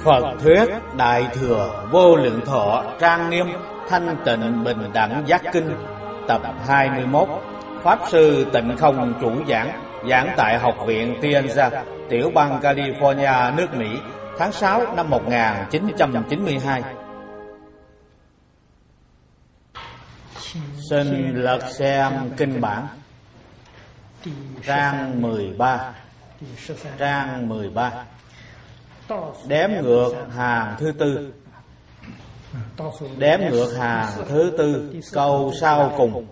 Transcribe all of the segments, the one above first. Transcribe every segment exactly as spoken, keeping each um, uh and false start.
Phật thuyết Đại Thừa Vô Lượng Thọ Trang Nghiêm Thanh Tịnh Bình Đẳng Giác Kinh tập hai mươi mốt. Pháp sư Tịnh Không chủ giảng, giảng tại Học viện Tianza, tiểu bang California, nước Mỹ, tháng sáu năm một nghìn chín trăm chín mươi hai. Xin lật xem kinh bản. Trang mười ba. Trang mười ba. Đếm ngược hàng thứ tư. Đếm ngược hàng thứ tư, câu sau cùng.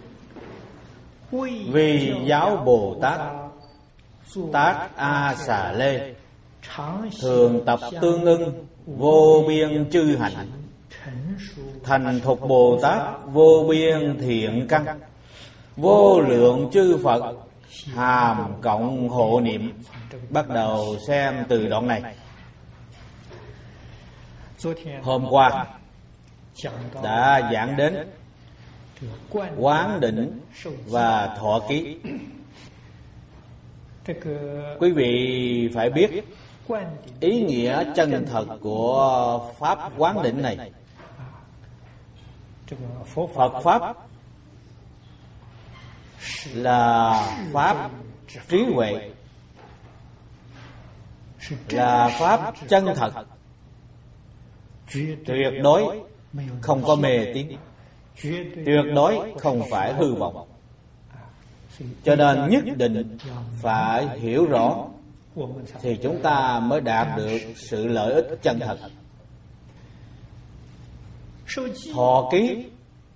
Vì giáo Bồ Tát Tác A Xà Lê thường tập tương ưng vô biên chư hạnh, thành thục Bồ Tát vô biên thiện căn, vô lượng chư Phật hàm cộng hộ niệm. Bắt đầu xem từ đoạn này. Hôm qua đã giảng đến quán đỉnh và thọ ký. Quý vị phải biết ý nghĩa chân thật của pháp quán đỉnh này. Phật pháp là pháp trí huệ, là pháp chân thật, tuyệt đối không có mê tín, tuyệt đối không phải hư vọng. Cho nên nhất định phải hiểu rõ thì chúng ta mới đạt được sự lợi ích chân thật. Thọ ký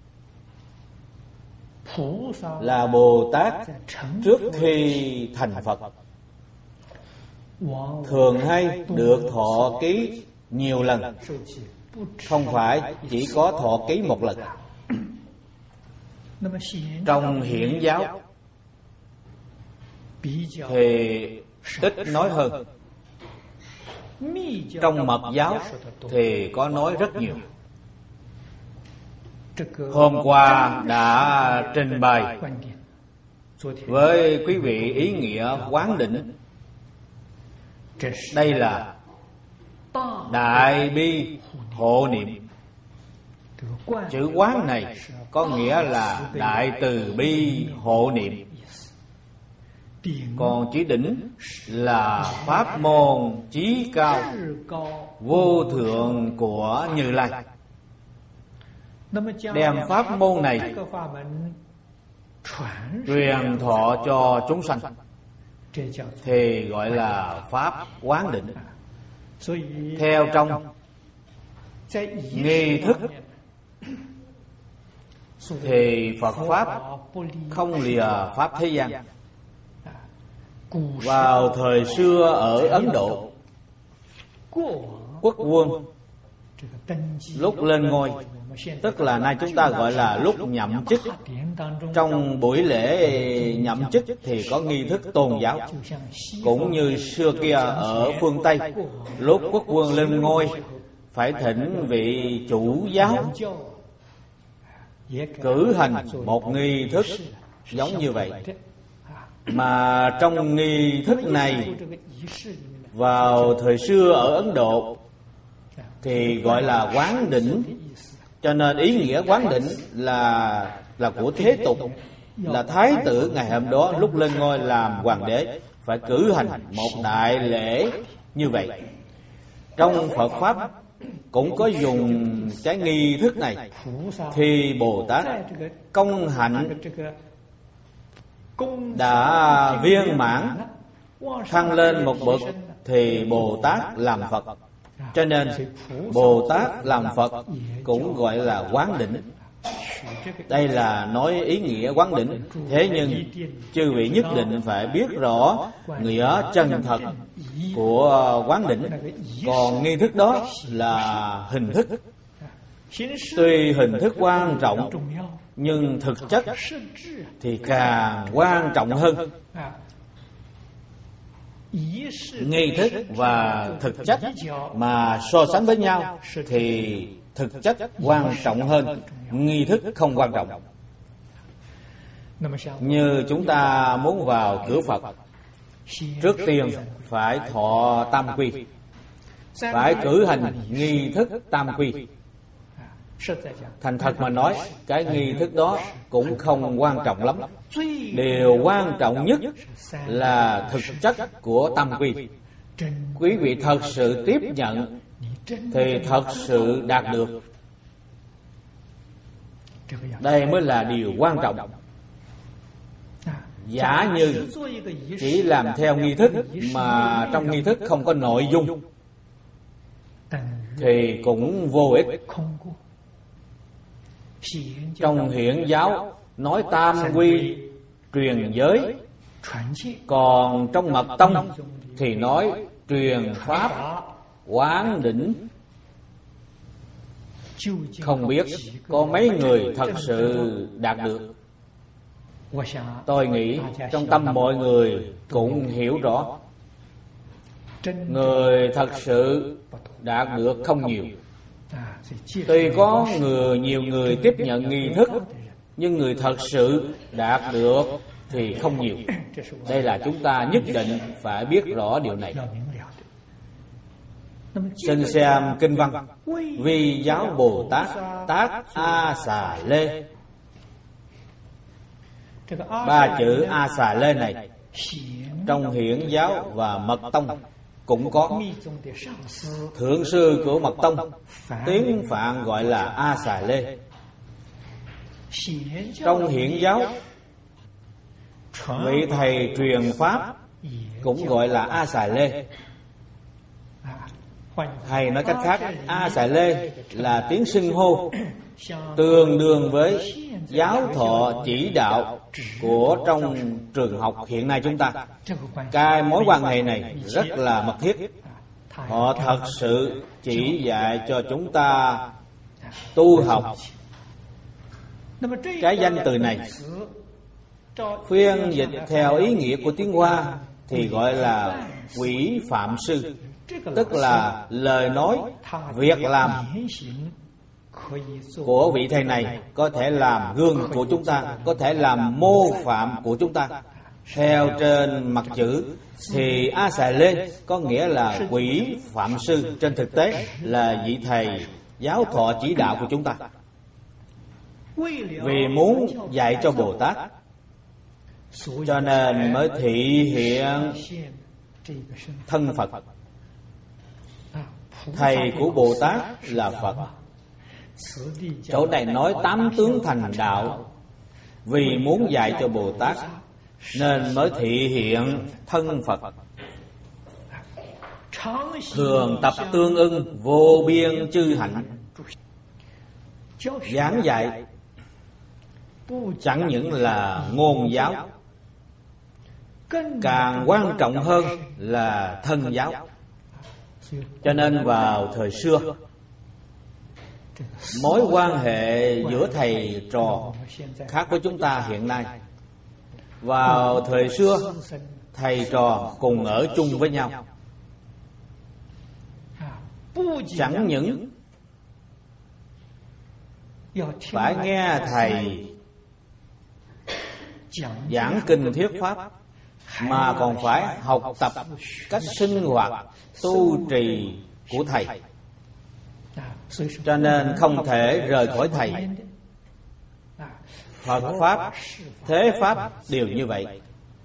là Bồ Tát trước khi thành Phật thường hay được thọ ký nhiều lần, không phải chỉ có thọ ký một lần. Trong hiển giáo thì ít nói hơn, trong mật giáo thì có nói rất nhiều. Hôm qua đã trình bày với quý vị ý nghĩa quán đỉnh. Đây là đại bi hộ niệm. Chữ quán này có nghĩa là đại từ bi hộ niệm. Còn chữ đỉnh là pháp môn chí cao vô thượng của Như Lai. Đem pháp môn này truyền thọ cho chúng sanh thì gọi là pháp quán đỉnh. Theo trong nghi thức thì Phật pháp không lìa pháp thế gian. Vào thời xưa ở Ấn Độ, quốc vương lúc lên ngôi, tức là nay chúng ta gọi là lúc nhậm chức. Trong buổi lễ nhậm chức thì có nghi thức tôn giáo, cũng như xưa kia ở phương Tây, lúc quốc vương lên ngôi phải thỉnh vị chủ giáo cử hành một nghi thức giống như vậy. Mà trong nghi thức này vào thời xưa ở Ấn Độ thì gọi là quán đỉnh. Cho nên ý nghĩa quán đỉnh là là của thế tục, là thái tử ngày hôm đó lúc lên ngôi làm hoàng đế phải cử hành một đại lễ như vậy. Trong Phật pháp cũng có dùng cái nghi thức này. Thì Bồ Tát công hạnh đã viên mãn, thăng lên một bậc thì Bồ Tát làm Phật. Cho nên Bồ Tát làm Phật cũng gọi là quán đỉnh. Đây là nói ý nghĩa quán đỉnh. Thế nhưng chư vị nhất định phải biết rõ nghĩa chân thật của quán đỉnh. Còn nghi thức đó là hình thức. Tuy hình thức quan trọng nhưng thực chất thì càng quan trọng hơn. Nghi thức và thực chất mà so sánh với nhau thì thực chất quan trọng hơn, nghi thức không quan trọng. Như chúng ta muốn vào cửa Phật, trước tiên phải thọ tam quy. phải cử hành nghi thức tam quy. Thành thật mà nói, cái nghi thức đó cũng không quan trọng lắm. Điều quan trọng nhất là thực chất của tam quy. Quý vị thật sự tiếp nhận thì thật sự đạt được. Đây mới là điều quan trọng. Giả như chỉ làm theo nghi thức mà trong nghi thức không có nội dung thì cũng vô ích. Trong Hiển giáo nói tam quy truyền giới, còn trong Mật tông thì nói truyền pháp quán đỉnh. Không biết có mấy người thật sự đạt được. Tôi nghĩ trong tâm mọi người cũng hiểu rõ, người thật sự đạt được không nhiều. Tuy có người nhiều người tiếp nhận nghi thức, nhưng người thật sự đạt được thì không nhiều. Đây là chúng ta nhất định phải biết rõ điều này. Xin xem kinh văn Vi Giáo Bồ Tát Tác A Xà Lê. Ba chữ A Xà Lê này trong Hiển giáo và Mật tông cũng có. Thượng sư của Mật tông tiếng Phạn gọi là A Xà Lê. Trong Hiển giáo, vị thầy truyền pháp cũng gọi là A Xà Lê. Hay nói cách khác, A Xà Lê là tiếng xưng hô tương đương với giáo thọ chỉ đạo của trong trường học hiện nay chúng ta. Cái mối quan hệ này rất là mật thiết. Họ thật sự chỉ dạy cho chúng ta tu học. Cái danh từ này phiên dịch theo ý nghĩa của tiếng Hoa thì gọi là quỷ phạm sư, tức là lời nói, việc làm của vị thầy này có thể làm gương của chúng ta, có thể làm mô phạm của chúng ta. Theo trên mặt chữ thì A Xà Lê có nghĩa là quỷ phạm sư, trên thực tế là vị thầy giáo thọ chỉ đạo của chúng ta. Vì muốn dạy cho Bồ Tát, cho nên mới thị hiện thân Phật. Thầy của Bồ Tát là Phật. Chỗ này nói tám tướng thành đạo. Vì muốn dạy cho Bồ Tát nên mới thị hiện thân Phật. Thường tập tương ưng vô biên chư hạnh. Giảng dạy chẳng những là ngôn giáo, càng quan trọng hơn là thân giáo. Cho nên vào thời xưa, mối quan hệ giữa thầy trò khác với chúng ta hiện nay. Vào thời xưa, thầy trò cùng ở chung với nhau. Chẳng những phải nghe thầy giảng kinh thuyết pháp, mà còn phải học tập cách sinh hoạt tu trì của thầy. Cho nên không thể rời khỏi thầy. Phật pháp, thế pháp đều như vậy,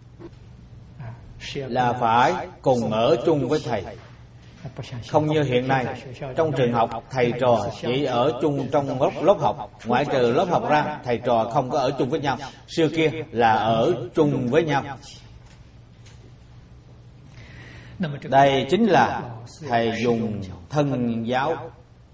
là phải cùng ở chung với thầy. Không như hiện nay, trong trường học thầy trò chỉ ở chung trong lớp, lớp học, ngoại trừ lớp học ra thầy trò không có ở chung với nhau. Xưa kia là ở chung với nhau. Đây chính là thầy dùng thân giáo.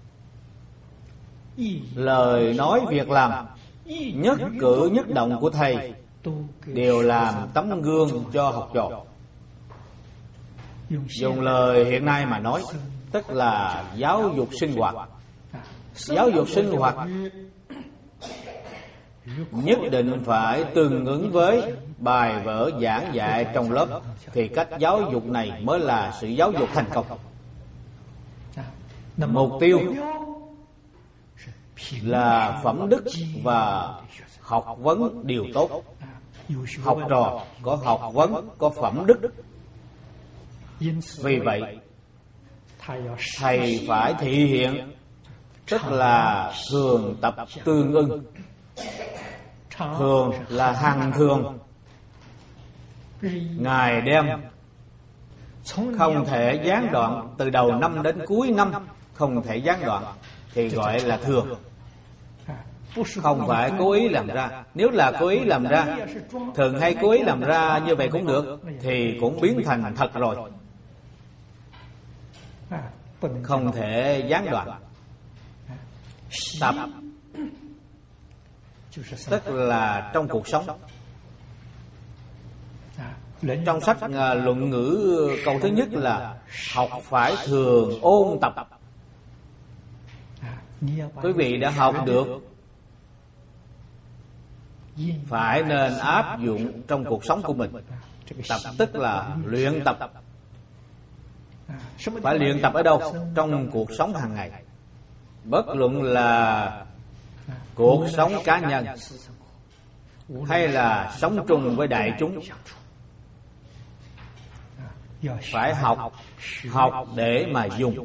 Lời nói việc làm, nhất cử nhất động của thầy đều làm tấm gương cho học trò. Dùng lời hiện nay mà nói, tức là giáo dục sinh hoạt. Giáo dục sinh hoạt nhất định phải tương ứng với bài vở giảng dạy trong lớp, thì cách giáo dục này mới là sự giáo dục thành công. Mục tiêu là phẩm đức và học vấn đều tốt. Học trò có học vấn, có phẩm đức. Vì vậy, thầy phải thị hiện, tức là thường tập tương ưng. Thường là hằng thường, ngày đêm, không thể gián đoạn, từ đầu năm đến cuối năm không thể gián đoạn, thì gọi là thường. Không phải cố ý làm ra. Nếu là cố ý làm ra, thường hay cố ý làm ra như vậy cũng được, thì cũng biến thành thật rồi, không thể gián đoạn. Tập tức là trong cuộc sống. Trong sách Luận Ngữ câu thứ nhất là học phải thường ôn tập. Quý vị đã học được, phải nên áp dụng trong cuộc sống của mình. Tập tức là luyện tập. Phải luyện tập ở đâu? Trong cuộc sống hàng ngày. Bất luận là cuộc sống cá nhân hay là sống chung với đại chúng, phải học, học để mà dùng.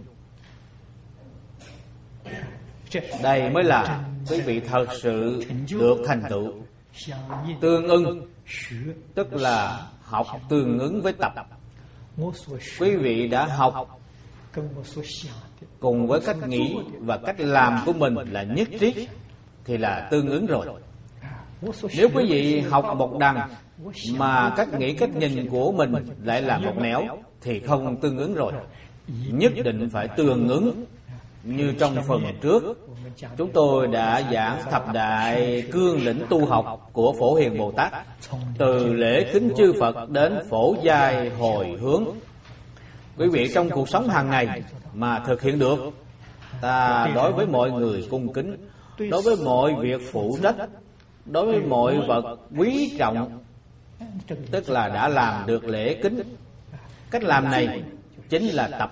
Đây mới là quý vị thật sự được thành tựu. Tương ưng tức là học tương ứng với tập. Quý vị đã học cùng với cách nghĩ và cách làm của mình là nhất trí, thì là tương ứng rồi. Nếu quý vị học một đằng mà cách nghĩ, cách nhìn của mình lại là một nẻo, thì không tương ứng rồi. Nhất định phải tương ứng. Như trong phần trước, chúng tôi đã giảng thập đại cương lĩnh tu học của Phổ Hiền Bồ Tát, từ lễ kính chư Phật đến phổ giai hồi hướng. Quý vị trong cuộc sống hàng ngày mà thực hiện được, ta đối với mọi người cung kính, đối với mọi việc phụ trách, đối với mọi vật quý trọng, tức là đã làm được lễ kính. Cách làm này chính là tập.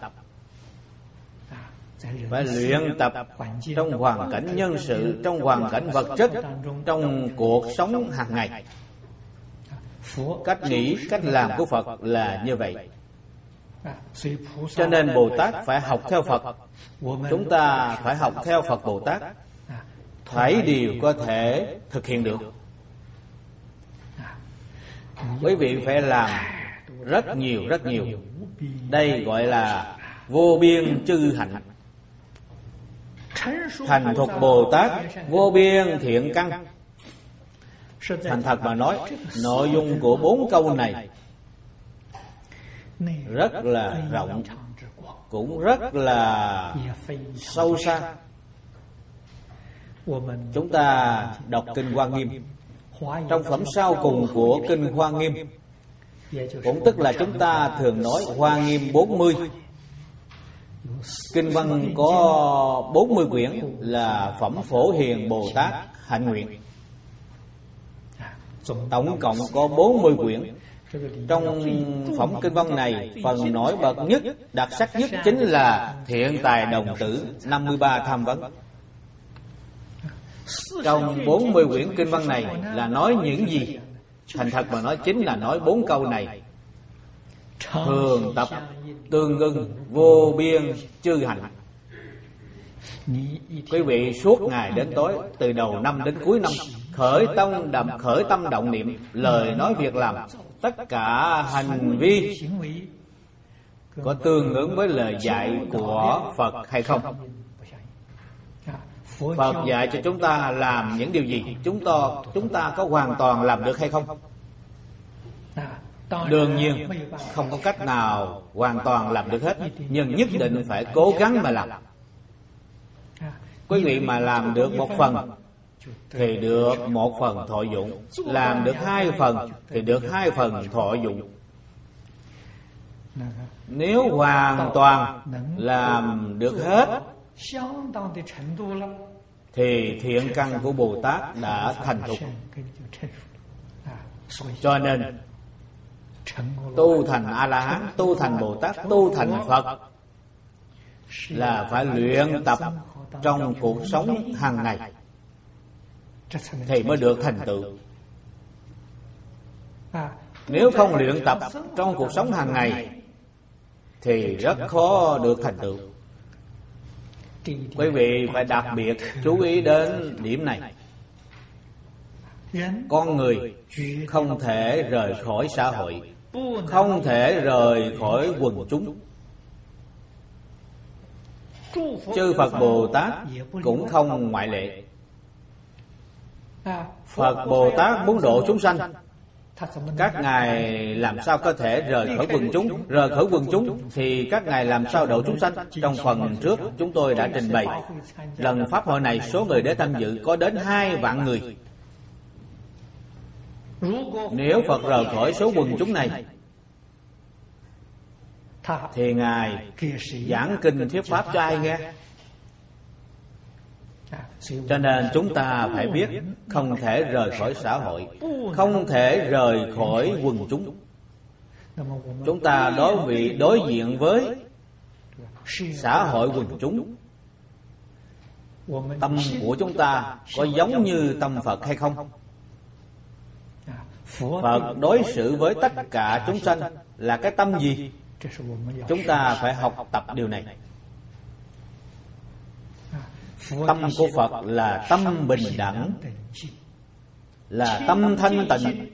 Phải luyện tập trong hoàn cảnh nhân sự, trong hoàn cảnh vật chất, trong cuộc sống hàng ngày. Cách nghĩ, cách làm của Phật là như vậy. Cho nên Bồ Tát phải học theo Phật. Chúng ta phải học theo Phật Bồ Tát, thảy đều có thể thực hiện được. Quý vị phải làm rất nhiều rất nhiều. Đây gọi là vô biên chư hạnh. Thành thục Bồ Tát vô biên thiện căn. Thành thật mà nói, nội dung của bốn câu này rất là rộng, cũng rất là sâu xa. Chúng ta đọc Kinh Hoa Nghiêm, trong phẩm sau cùng của Kinh Hoa Nghiêm, cũng tức là chúng ta thường nói Hoa Nghiêm bốn mươi. Kinh văn có bốn mươi quyển, là phẩm Phổ Hiền Bồ Tát hạnh nguyện. Tổng cộng có bốn mươi quyển. Trong phẩm kinh văn này, phần nổi bật nhất, đặc sắc nhất chính là Thiện Tài Đồng Tử năm mươi ba tham vấn. Trong bốn mươi quyển kinh văn này là nói những gì? Thành thật mà nói, chính là nói bốn câu này: thường tập tương ưng vô biên chư hạnh. Quý vị suốt ngày đến tối, từ đầu năm đến cuối năm, khởi tâm đậm khởi tâm động niệm, lời nói việc làm, tất cả hành vi có tương ứng với lời dạy của Phật hay không? Phật dạy cho chúng ta làm những điều gì, chúng ta chúng ta có hoàn toàn làm được hay không? Đương nhiên không có cách nào hoàn toàn làm được hết, nhưng nhất định phải cố gắng mà làm. Quý vị mà làm được một phần thì được một phần thọ dụng, làm được hai phần thì được hai phần thọ dụng. Nếu hoàn toàn làm được hết thì thiện căn của Bồ Tát đã thành thục. Cho nên tu thành A-la-hán, tu thành Bồ Tát, tu thành Phật là phải luyện tập trong cuộc sống hàng ngày thì mới được thành tựu. Nếu không luyện tập trong cuộc sống hàng ngày thì rất khó được thành tựu. Quý vị phải đặc biệt chú ý đến điểm này. Con người không thể rời khỏi xã hội, không thể rời khỏi quần chúng. Chư Phật Bồ Tát cũng không ngoại lệ. Phật Bồ Tát muốn độ chúng sanh, các ngài làm sao có thể rời khỏi quần chúng? Rời khỏi quần chúng thì các ngài làm sao độ chúng sanh? Trong phần trước chúng tôi đã trình bày, lần pháp hội này số người đến tham dự có đến hai vạn người. Nếu Phật rời khỏi số quần chúng này thì ngài giảng kinh thuyết pháp cho ai nghe? Cho nên chúng ta phải biết không thể rời khỏi xã hội, không thể rời khỏi quần chúng. Chúng ta đối vị đối diện với xã hội quần chúng, tâm của chúng ta có giống như tâm Phật hay không? Phật đối xử với tất cả chúng sanh là cái tâm gì? Chúng ta phải học tập điều này. Tâm của Phật là tâm bình đẳng, là tâm thanh tịnh.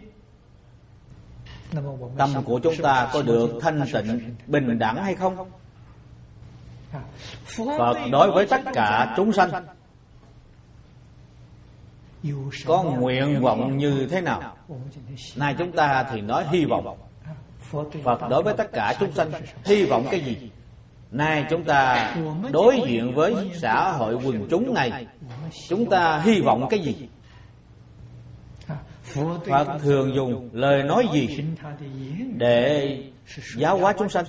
Tâm của chúng ta có được thanh tịnh, bình đẳng hay không? Phật đối với tất cả chúng sanh có nguyện vọng như thế nào? Nay chúng ta thì nói hy vọng. Phật đối với tất cả chúng sanh hy vọng cái gì? Nay chúng ta đối diện với xã hội quần chúng này, chúng ta hy vọng cái gì? Phật thường dùng lời nói gì để giáo hóa chúng sanh?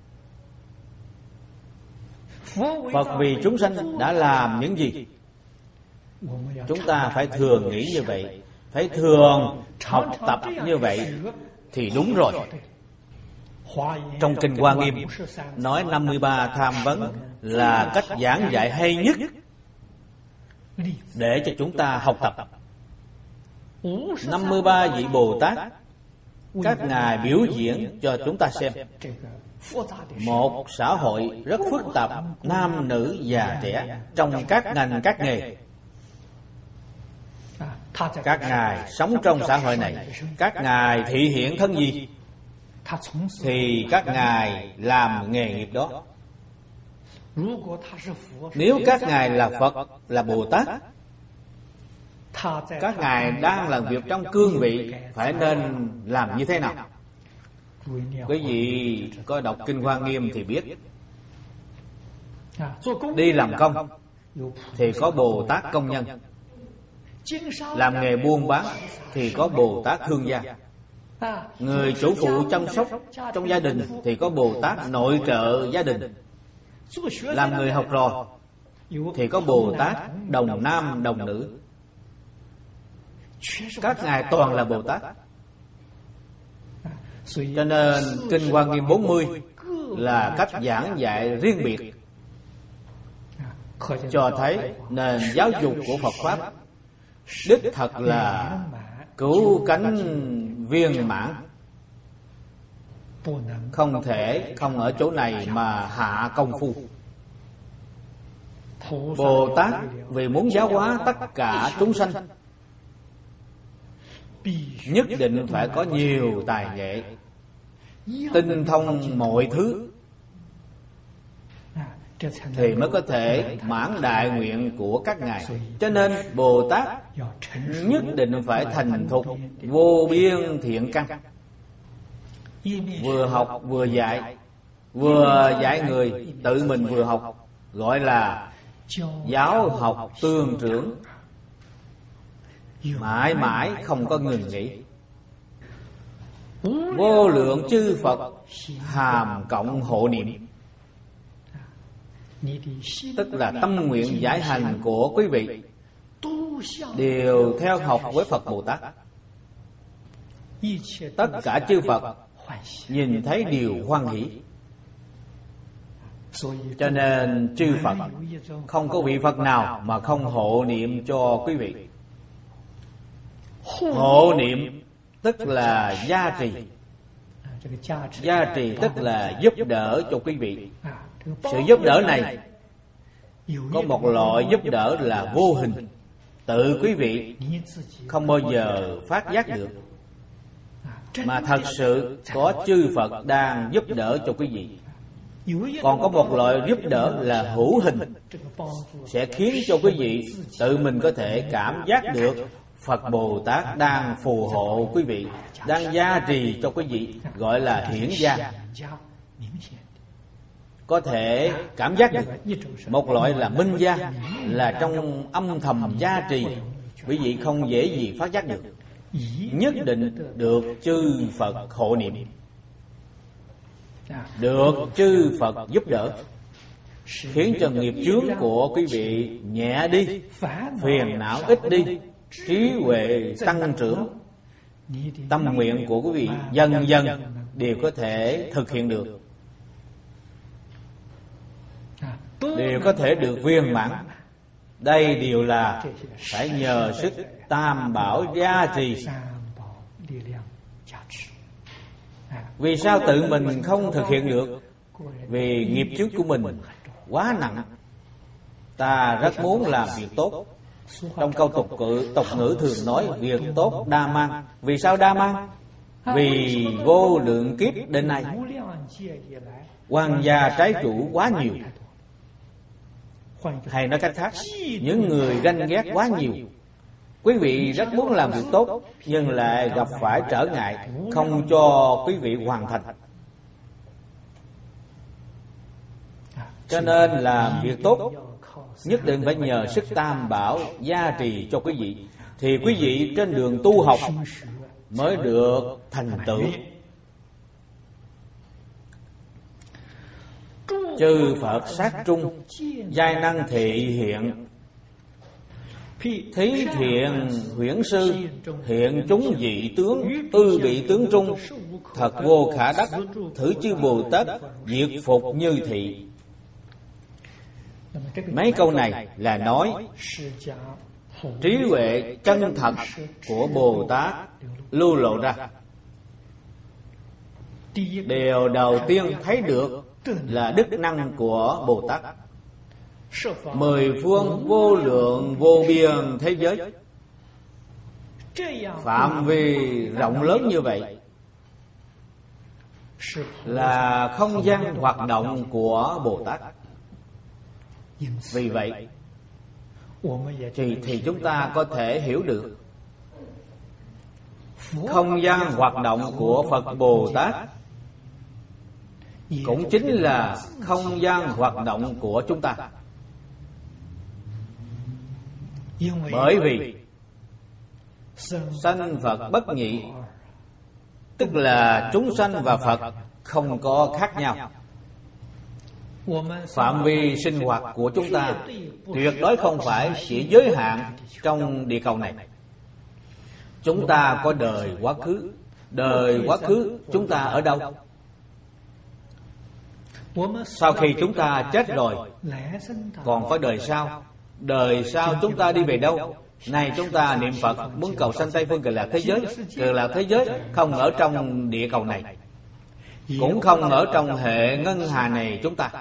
Phật vì chúng sanh đã làm những gì? Chúng ta phải thường nghĩ như vậy, phải thường học tập như vậy thì đúng rồi. Trong Kinh Hoa Nghiêm nói năm mươi ba tham vấn là cách giảng dạy hay nhất để cho chúng ta học tập. năm mươi ba vị Bồ Tát các ngài biểu diễn cho chúng ta xem một xã hội rất phức tạp, nam nữ già trẻ trong các ngành các nghề. Các ngài sống trong xã hội này, các ngài thị hiện thân gì thì các ngài làm nghề nghiệp đó. Nếu các ngài là Phật, là Bồ Tát, các ngài đang làm việc trong cương vị phải nên làm như thế nào? Quý vị có đọc Kinh Hoa Nghiêm thì biết. Đi làm công thì có Bồ Tát công nhân, làm nghề buôn bán thì có Bồ Tát thương gia, người chủ phụ chăm sóc trong gia đình thì có Bồ Tát nội trợ gia đình, làm người học trò thì có Bồ Tát đồng nam đồng nữ. Các ngài toàn là Bồ Tát. Cho nên Kinh Hoa Nghiêm bốn mươi là cách giảng dạy riêng biệt, cho thấy nền giáo dục của Phật Pháp đích thật là cứu cánh viên mãn. Không thể không ở chỗ này mà hạ công phu. Bồ Tát vì muốn giáo hóa tất cả chúng sanh, nhất định phải có nhiều tài nghệ, tinh thông mọi thứ, thì mới có thể mãn đại nguyện của các ngài. Cho nên Bồ Tát nhất định phải thành thục vô biên thiện căn, vừa học vừa dạy, vừa dạy người, tự mình vừa học, gọi là giáo học tương trưởng, mãi mãi không có ngừng nghỉ. Vô lượng chư Phật hàm cộng hộ niệm, tức là tâm nguyện giải hành của quý vị đều theo học với Phật Bồ Tát. Tất cả chư Phật nhìn thấy điều hoan hỷ. Cho nên chư Phật không có vị Phật nào mà không hộ niệm cho quý vị. Hộ niệm tức là gia trì, Gia trì tức là giúp đỡ cho quý vị. Sự giúp đỡ này có một loại giúp đỡ là vô hình, tự quý vị không bao giờ phát giác được, mà thật sự có chư Phật đang giúp đỡ cho quý vị. Còn có một loại giúp đỡ là hữu hình, sẽ khiến cho quý vị tự mình có thể cảm giác được Phật Bồ Tát đang phù hộ quý vị, đang gia trì cho quý vị, gọi là hiển gia. Có thể cảm giác được. Một loại là minh gia, là trong âm thầm gia trì, quý vị không dễ gì phát giác được, nhất định được chư Phật hộ niệm, được chư Phật giúp đỡ, khiến cho nghiệp chướng của quý vị nhẹ đi, phiền não ít đi, trí huệ tăng trưởng. Tâm nguyện của quý vị dần dần đều có thể thực hiện được, đều có thể được viên mãn. Đây đều là phải nhờ sức tam bảo gia trì. Vì sao tự mình không thực hiện được? Vì nghiệp chướng của mình quá nặng. Ta rất muốn làm việc tốt. Trong câu tục ngữ, tục ngữ thường nói việc tốt đa mang. Vì sao đa mang? Vì vô lượng kiếp đến nay quan gia trái chủ quá nhiều. Hay nói cách khác, những người ganh ghét quá nhiều. Quý vị rất muốn làm việc tốt, nhưng lại gặp phải trở ngại, không cho quý vị hoàn thành. Cho nên làm việc tốt nhất định phải nhờ sức tam bảo gia trì cho quý vị, thì quý vị trên đường tu học mới được thành tựu. Chư Phật sát trung, giai năng thị hiện, thí thiện huyễn sư, hiện chúng dị tướng, tư bị tướng trung, thật vô khả đắc, thử chư Bồ Tát diệt phục như thị. Mấy câu này là nói trí huệ chân thật của Bồ Tát lưu lộ ra. Điều đầu tiên thấy được là đức năng của Bồ Tát. Mười phương vô lượng vô biên thế giới, phạm vi rộng lớn như vậy, là không gian hoạt động của Bồ Tát. Vì vậy thì, thì chúng ta có thể hiểu được không gian hoạt động của Phật Bồ Tát cũng chính là không gian hoạt động của chúng ta. Bởi vì sanh Phật bất nhị, tức là chúng sanh và Phật không có khác nhau. Phạm vi sinh hoạt của chúng ta tuyệt đối không phải chỉ giới hạn trong địa cầu này. Chúng ta có đời quá khứ. Đời quá khứ chúng ta ở đâu? Sau khi chúng ta chết rồi, còn có đời sau. Đời sau chúng ta đi về đâu? Này chúng ta niệm Phật muốn cầu sanh Tây Phương Cực Lạc thế giới. Cực Lạc thế giới không ở trong địa cầu này, cũng không ở trong hệ ngân hà này chúng ta.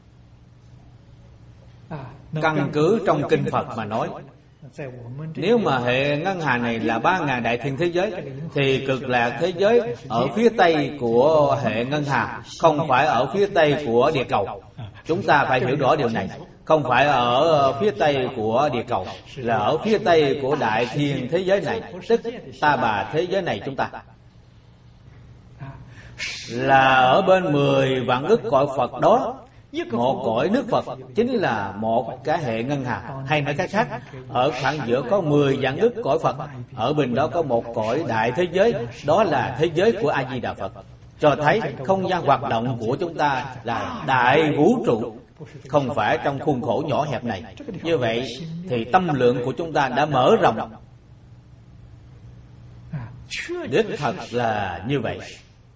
Căn cứ trong kinh Phật mà nói, nếu mà hệ ngân hà này là ba ngàn đại thiên thế giới, thì Cực Lạc thế giới ở phía tây của hệ ngân hà, không phải ở phía tây của địa cầu. Chúng ta phải hiểu rõ điều này. Không phải ở phía tây của địa cầu, là ở phía tây của đại thiên thế giới này, tức Ta Bà thế giới này chúng ta. Là ở bên mười vạn ức cõi Phật đó, một cõi nước Phật chính là một cái hệ ngân hà. Hay nói cách khác, ở khoảng giữa có mười vạn ức cõi Phật, ở bên đó có một cõi đại thế giới, đó là thế giới của A Di Đà Phật. Cho thấy không gian hoạt động của chúng ta là đại vũ trụ, không phải trong khuôn khổ nhỏ hẹp này. Như vậy thì tâm lượng của chúng ta đã mở rộng. Đích thật là như vậy.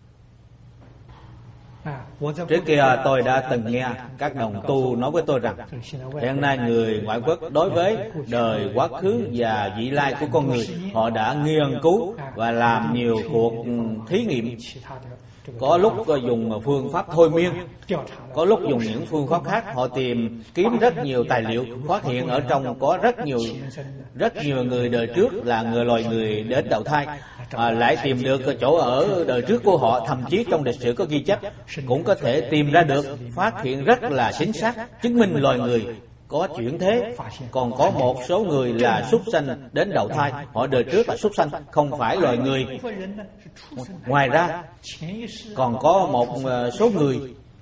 Trước kia tôi đã từng nghe các đồng tu nói với tôi rằng hiện nay người ngoại quốc đối với đời quá khứ và vị lai của con người, họ đã nghiên cứu và làm nhiều cuộc thí nghiệm. Có lúc dùng phương pháp thôi miên, có lúc dùng những phương pháp khác. Họ tìm kiếm rất nhiều tài liệu, phát hiện ở trong có rất nhiều rất nhiều người đời trước là người loài người đến đầu thai, à, lại tìm được chỗ ở đời trước của họ. Thậm chí trong lịch sử có ghi chép, cũng có thể tìm ra được, phát hiện rất là chính xác, chứng minh loài người có chuyển thế. Còn có một số người là súc sanh đến đầu thai, họ đời trước là súc sanh, không phải loài người. Ngoài ra còn có một số người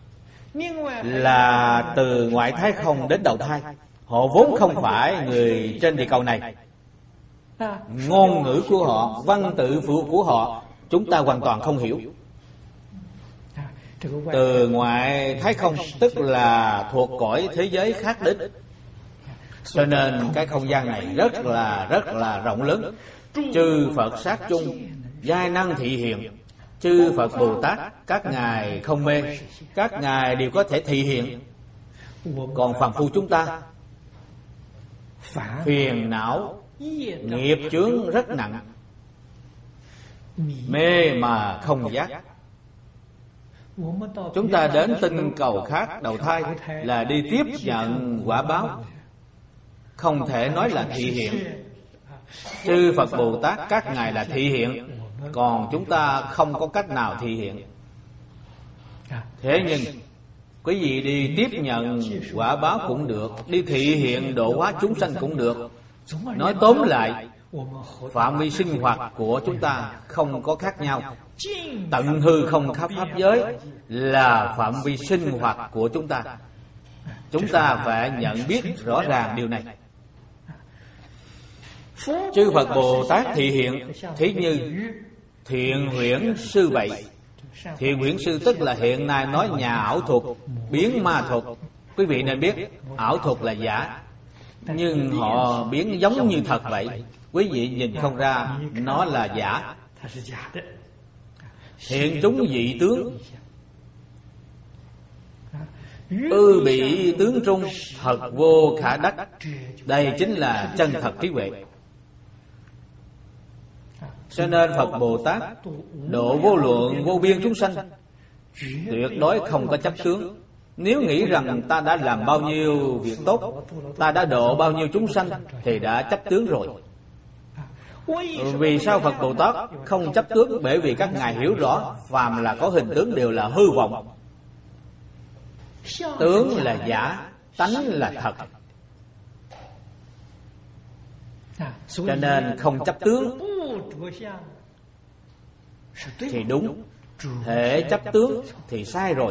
là từ ngoại thái không đến đầu thai, họ vốn không phải người trên địa cầu này. Ngôn ngữ của họ, văn tự của họ chúng ta hoàn toàn không hiểu. Từ ngoại thái không tức là thuộc cõi thế giới khác đến, cho nên cái không gian này rất là rất là rộng lớn. Chư Phật sát chung, giai năng thị hiện. Chư Phật Bồ Tát các ngài không mê, các ngài đều có thể thị hiện. Còn phàm phu chúng ta phiền não nghiệp chướng rất nặng, mê mà không giác. Chúng ta đến tinh cầu khác đầu thai là đi tiếp nhận quả báo, không thể nói là thị hiện. Chư Phật Bồ Tát các ngài là thị hiện, còn chúng ta không có cách nào thị hiện. Thế nhưng quý vị đi tiếp nhận quả báo cũng được, đi thị hiện độ hóa chúng sanh cũng được. Nói tóm lại, phạm vi sinh hoạt của chúng ta không có khác nhau. Tận hư không khắp pháp giới là phạm vi sinh hoạt của chúng ta. Chúng ta phải nhận biết rõ ràng điều này. Chư Phật Bồ Tát thị hiện thí như Thiện Huyễn Sư vậy. Thiện Huyễn Sư tức là hiện nay nói nhà ảo thuật, biến ma thuật. Quý vị nên biết ảo thuật là giả, nhưng họ biến giống như thật vậy. Quý vị nhìn không ra nó là giả. Hiện chúng dị tướng, ư bị tướng trung, thật vô khả đắc. Đây chính là chân thật trí huệ. Cho nên Phật Bồ Tát độ vô lượng vô biên chúng sanh, tuyệt đối không có chấp tướng. Nếu nghĩ rằng ta đã làm bao nhiêu việc tốt, ta đã độ bao nhiêu chúng sanh, thì đã chấp tướng rồi. Vì sao Phật Bồ Tát không chấp tướng? Bởi vì các ngài hiểu rõ phàm là có hình tướng đều là hư vọng. Tướng là giả, tánh là thật. Cho nên không chấp tướng thì đúng, thể chấp tướng thì sai rồi.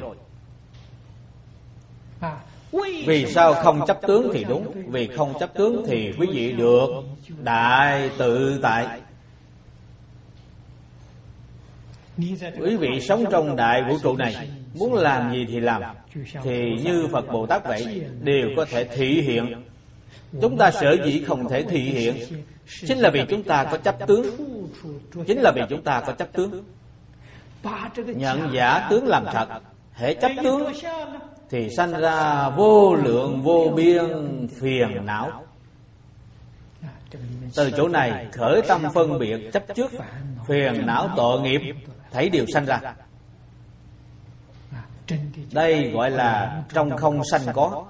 Vì sao không chấp tướng thì đúng? Vì không chấp tướng thì quý vị được đại tự tại. Quý vị sống trong đại vũ trụ này, muốn làm gì thì làm, thì như Phật Bồ Tát vậy, đều có thể thị hiện. Chúng ta sở dĩ không thể thị hiện, chính là vì chúng ta có chấp tướng. Chính là vì chúng ta có chấp tướng. Nhận giả tướng làm thật. Hễ chấp tướng thì sanh ra vô lượng vô biên phiền não. Từ chỗ này khởi tâm phân biệt chấp trước, phiền não tội nghiệp thấy đều sanh ra. Đây gọi là trong không sanh có.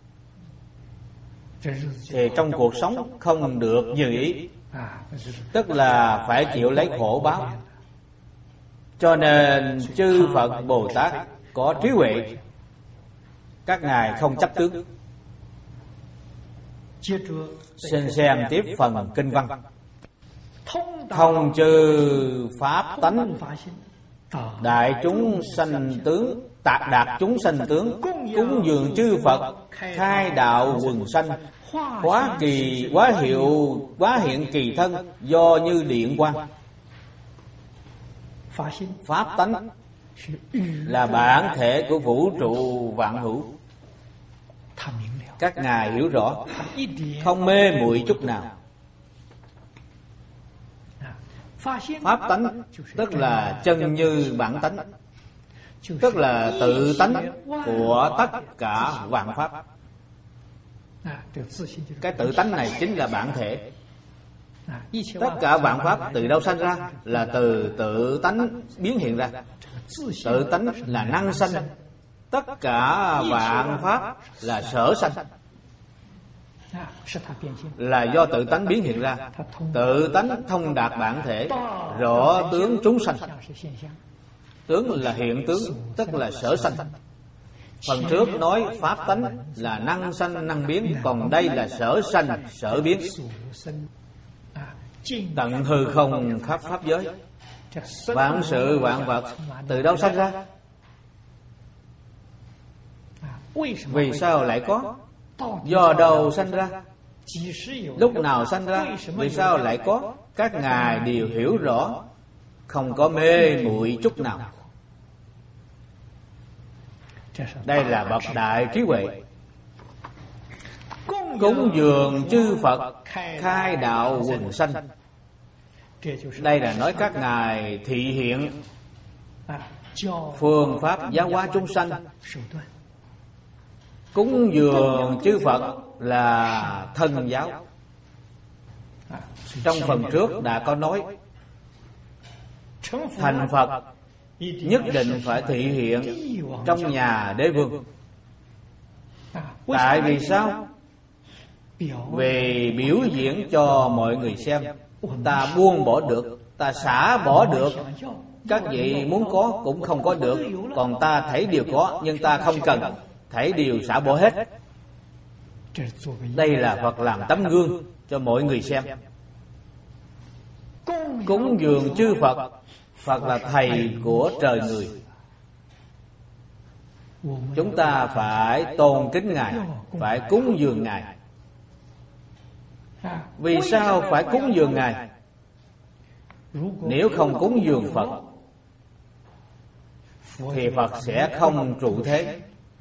Thì trong cuộc sống không được như ý, tức là phải chịu lấy khổ báo. Cho nên chư Phật Bồ Tát có trí huệ, các ngài không chấp tướng. Xin xem tiếp phần kinh văn. Thông chư pháp tánh, đại chúng sanh tướng, đạt đạt chúng sanh tướng, cúng dường chư Phật, khai đạo quần sanh, hóa kỳ hóa hiệu hóa hiện kỳ thân, do như điện quang. Pháp tánh là bản thể của vũ trụ vạn hữu. Các ngài hiểu rõ, không mê muội chút nào. Pháp tánh tức là chân như bản tánh, tức là tự tánh của tất cả vạn pháp. Cái tự tánh này chính là bản thể. Tất cả vạn pháp từ đâu sanh ra? Là từ tự tánh biến hiện ra. Tự tánh là năng sanh, tất cả vạn pháp là sở sanh, là do tự tánh biến hiện ra. Tự tánh thông đạt bản thể, rõ tướng chúng sanh. Tướng là hiện tướng, tức là sở sanh. Phần trước nói pháp tánh là năng sanh năng biến, còn đây là sở sanh sở biến. Tận hư không khắp pháp giới, vạn sự vạn vật từ đâu sanh ra? Vì sao lại có? Do đâu sanh ra? Lúc nào sanh ra? Vì sao lại có? Các ngài đều hiểu rõ, không có mê muội chút nào. Đây là bậc đại trí huệ. Cúng dường chư Phật, khai đạo quần sanh. Đây là nói các ngài thị hiện phương pháp giáo hóa chúng sanh. Cúng dường chư Phật là thân giáo. Trong phần trước đã có nói, thành Phật nhất định phải thị hiện trong nhà đế vương. Tại vì sao? Vì biểu diễn cho mọi người xem. Ta buông bỏ được, ta xả bỏ được. Các vị muốn có cũng không có được. Còn ta thấy đều có, nhưng ta không cần. Thấy đều xả bỏ hết. Đây là Phật làm tấm gương cho mọi người xem. Cúng dường chư Phật. Phật là thầy của trời người. Chúng ta phải tôn kính Ngài, phải cúng dường Ngài. Vì sao phải cúng dường Ngài? Nếu không cúng dường Phật thì Phật sẽ không trụ thế.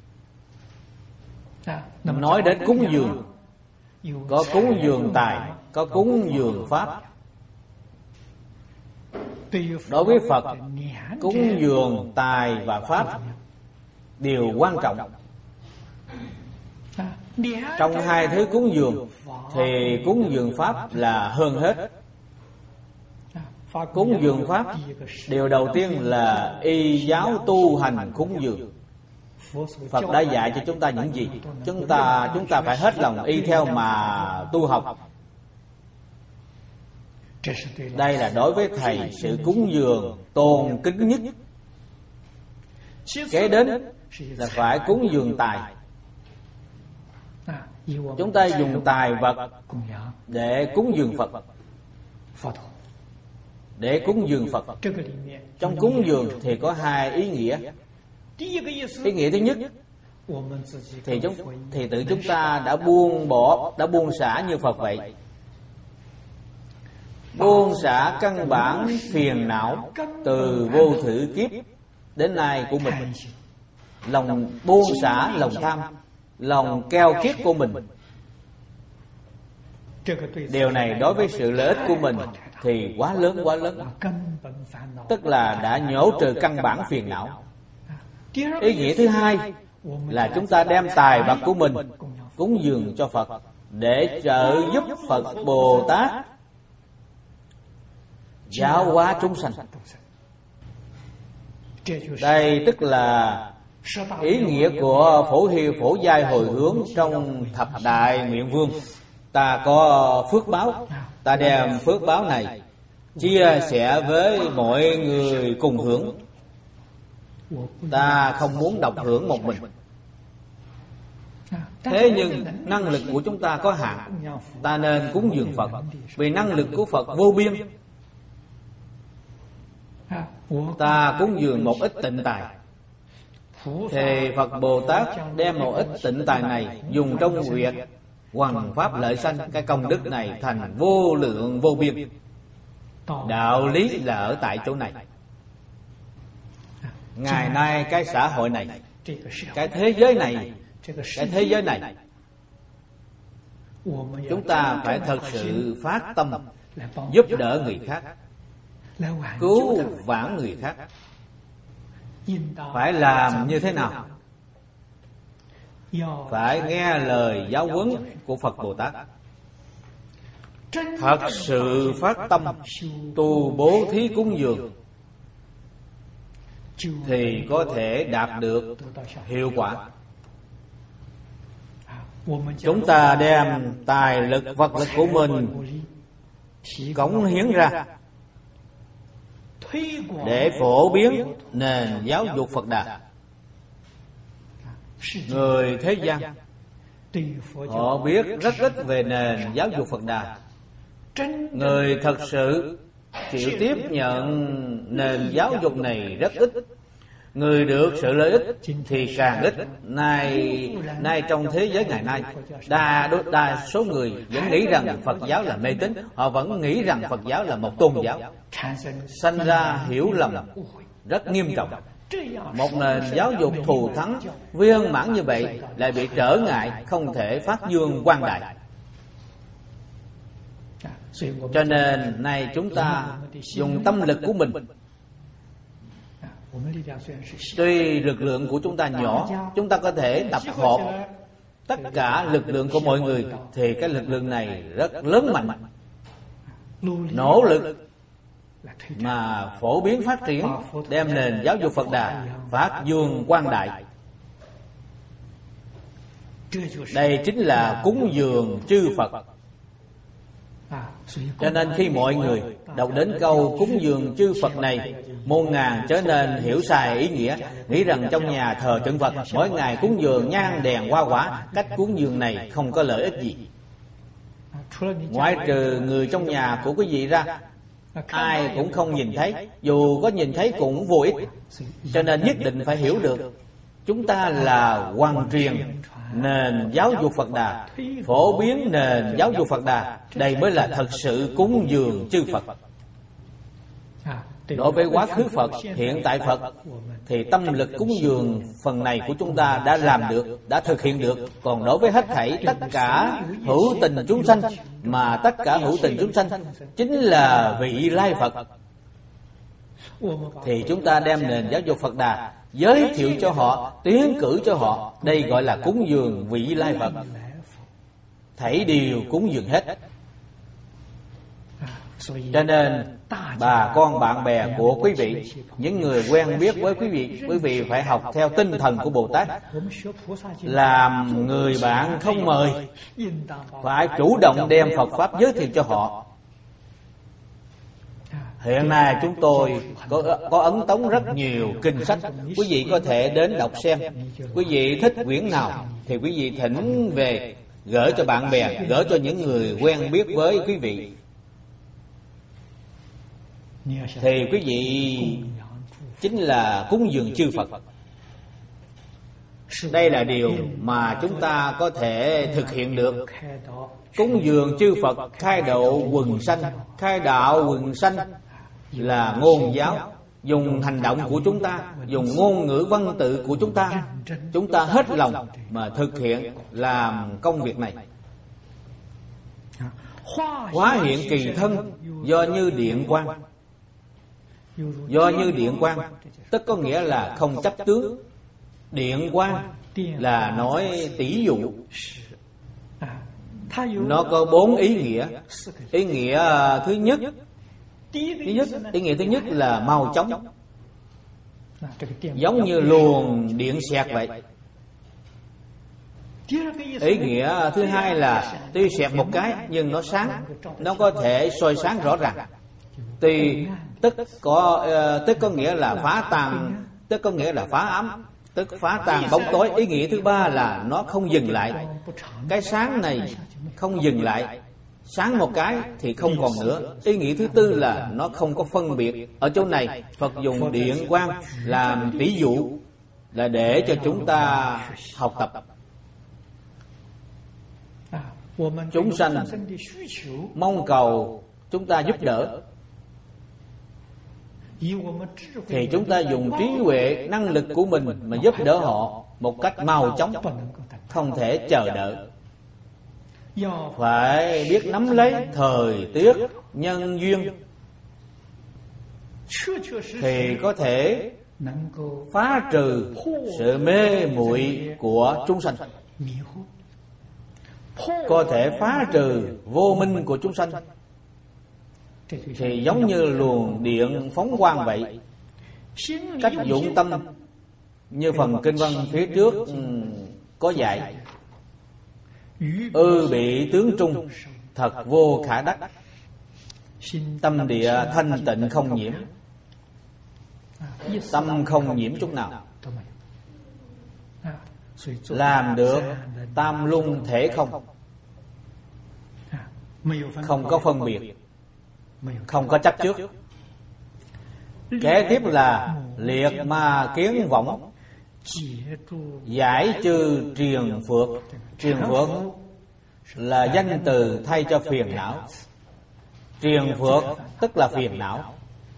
Nói đến cúng dường, có cúng dường tài, có cúng dường pháp. Đối với Phật, cúng dường tài và pháp đều quan trọng. Trong hai thứ cúng dường thì cúng dường pháp là hơn hết. Cúng dường pháp, điều đầu tiên là y giáo tu hành cúng dường. Phật đã dạy cho chúng ta những gì? Chúng ta chúng ta phải hết lòng y theo mà tu học. Đây là đối với thầy sự cúng dường tôn kính nhất. Kế đến là phải cúng dường tài. Chúng ta dùng tài vật để cúng dường Phật, để cúng dường Phật. Trong cúng dường thì có hai ý nghĩa. Ý nghĩa thứ nhất thì chúng thì tự chúng ta đã buông bỏ, đã buông xả như Phật vậy. Buông xả căn bản phiền não từ vô thử kiếp đến nay của mình. Lòng buông xả lòng tham, lòng keo kiết của mình. Điều này đối với sự lợi ích của mình thì quá lớn quá lớn. Tức là đã nhổ trừ căn bản phiền não. Ý nghĩa thứ hai là chúng ta đem tài vật của mình cúng dường cho Phật để trợ giúp Phật Bồ Tát giáo hóa chúng sanh. Đây tức là ý nghĩa của phổ hiền phổ giai hồi hướng trong thập đại nguyện vương. Ta có phước báo, ta đem phước báo này chia sẻ với mọi người cùng hưởng. Ta không muốn độc hưởng một mình. Thế nhưng năng lực của chúng ta có hạn, ta nên cúng dường Phật, vì năng lực của Phật vô biên. Ta cúng dường một ít tịnh tài, thì Phật Bồ Tát đem một ít tịnh tài này dùng trong việc hoằng pháp lợi sanh. Cái công đức này thành vô lượng vô biên. Đạo lý là ở tại chỗ này. Ngày nay cái xã hội này, cái thế giới này, cái thế giới này, chúng ta phải thật sự phát tâm giúp đỡ người khác, cứu vãn người khác. Phải làm như thế nào? Phải nghe lời giáo huấn của Phật Bồ Tát. Thật sự phát tâm tu bố thí cúng dường, thì có thể đạt được hiệu quả. Chúng ta đem tài lực vật lực của mình cống hiến ra để phổ biến nền giáo dục Phật Đà. Người thế gian họ biết rất ít về nền giáo dục Phật Đà. Người thật sự chịu tiếp nhận nền giáo dục này rất ít. Người được sự lợi ích thì càng ít. Nay, nay trong thế giới ngày nay, đa, đa số người vẫn nghĩ rằng Phật giáo là mê tín. Họ vẫn nghĩ rằng Phật giáo là một tôn giáo, sanh ra hiểu lầm rất nghiêm trọng. Một nền giáo dục thù thắng viên mãn như vậy lại bị trở ngại, không thể phát dương quang đại. Cho nên nay chúng ta dùng tâm lực của mình. Tuy lực lượng của chúng ta nhỏ, chúng ta có thể tập hợp tất cả lực lượng của mọi người, thì cái lực lượng này rất lớn mạnh. Nỗ lực mà phổ biến phát triển, đem nền giáo dục Phật Đà phát dương quang đại. Đây chính là cúng dường chư Phật. Cho nên khi mọi người đọc đến câu cúng dường chư Phật này, muôn ngàn trở nên hiểu sai ý nghĩa, nghĩ rằng trong nhà thờ tượng Phật, mỗi ngày cúng dường nhang đèn hoa quả. Cách cúng dường này không có lợi ích gì. Ngoại trừ người trong nhà của quý vị ra, ai cũng không nhìn thấy, dù có nhìn thấy cũng vô ích. Cho nên nhất định phải hiểu được, chúng ta là hoàn truyền nền giáo dục Phật Đà, phổ biến nền giáo dục Phật Đà. Đây mới là thật sự cúng dường chư Phật. Đối với quá khứ Phật, hiện tại Phật, thì tâm lực cúng dường phần này của chúng ta đã làm được, đã thực hiện được. Còn đối với hết thảy tất cả hữu tình chúng sanh, mà tất cả hữu tình chúng sanh chính là vị lai Phật, thì chúng ta đem nền giáo dục Phật Đà giới thiệu cho họ, tiến cử cho họ. Đây gọi là cúng dường vị lai Phật. Thảy đều cúng dường hết. Cho nên bà con bạn bè của quý vị, những người quen biết với quý vị, quý vị phải học theo tinh thần của Bồ Tát, làm người bạn không mời, phải chủ động đem Phật Pháp giới thiệu cho họ. Hiện nay chúng tôi có, có ấn tống rất nhiều kinh sách, quý vị có thể đến đọc xem. Quý vị thích quyển nào thì quý vị thỉnh về gửi cho bạn bè, gửi cho những người quen biết với quý vị, thì quý vị chính là cúng dường chư Phật. Đây là điều mà chúng ta có thể thực hiện được. Cúng dường chư Phật khai độ quần sanh. Khai đạo quần sanh là ngôn giáo. Dùng hành động của chúng ta, dùng ngôn ngữ văn tự của chúng ta, chúng ta hết lòng mà thực hiện làm công việc này. Hóa hiện kỳ thân do như điện quang. Do như điện quang tức có nghĩa là không chấp tướng. Điện quang là nói tỷ dụ. Nó có bốn ý nghĩa. Ý nghĩa thứ nhất, Thứ nhất, ý nghĩa thứ nhất là mau chóng, giống như luồng điện xẹt vậy. Ý nghĩa thứ hai là tuy xẹt một cái nhưng nó sáng, nó có thể soi sáng rõ ràng. Tuy tức có tức có nghĩa là phá tan, tức có nghĩa là phá ám, tức phá tan bóng tối. Ý nghĩa thứ ba là nó không dừng lại. Cái sáng này không dừng lại, sáng một cái thì không còn nữa. Ý nghĩa thứ tư là nó không có phân biệt. Ở chỗ này Phật dùng điện quang làm tỷ dụ, là để cho chúng ta học tập. Chúng sanh mong cầu chúng ta giúp đỡ, thì chúng ta dùng trí huệ, năng lực của mình mà giúp đỡ họ một cách mau chóng, không thể chờ đợi. Phải biết nắm lấy thời tiết, nhân duyên, thì có thể phá trừ sự mê muội của chúng sanh, có thể phá trừ vô minh của chúng sanh. Thì giống như luồng điện phóng quang vậy, Cách dụng tâm như phần kinh văn phía trước có dạy: ư bị tướng trung, thật vô khả đắc. Tâm địa thanh tịnh không nhiễm, tâm không nhiễm chút nào, làm được tam luân thể không, không có phân biệt, không có chấp trước. Kế tiếp là liệt ma kiến võng, giải trừ triền phược. Triền phược là danh từ thay cho phiền não. Triền phược tức là phiền não.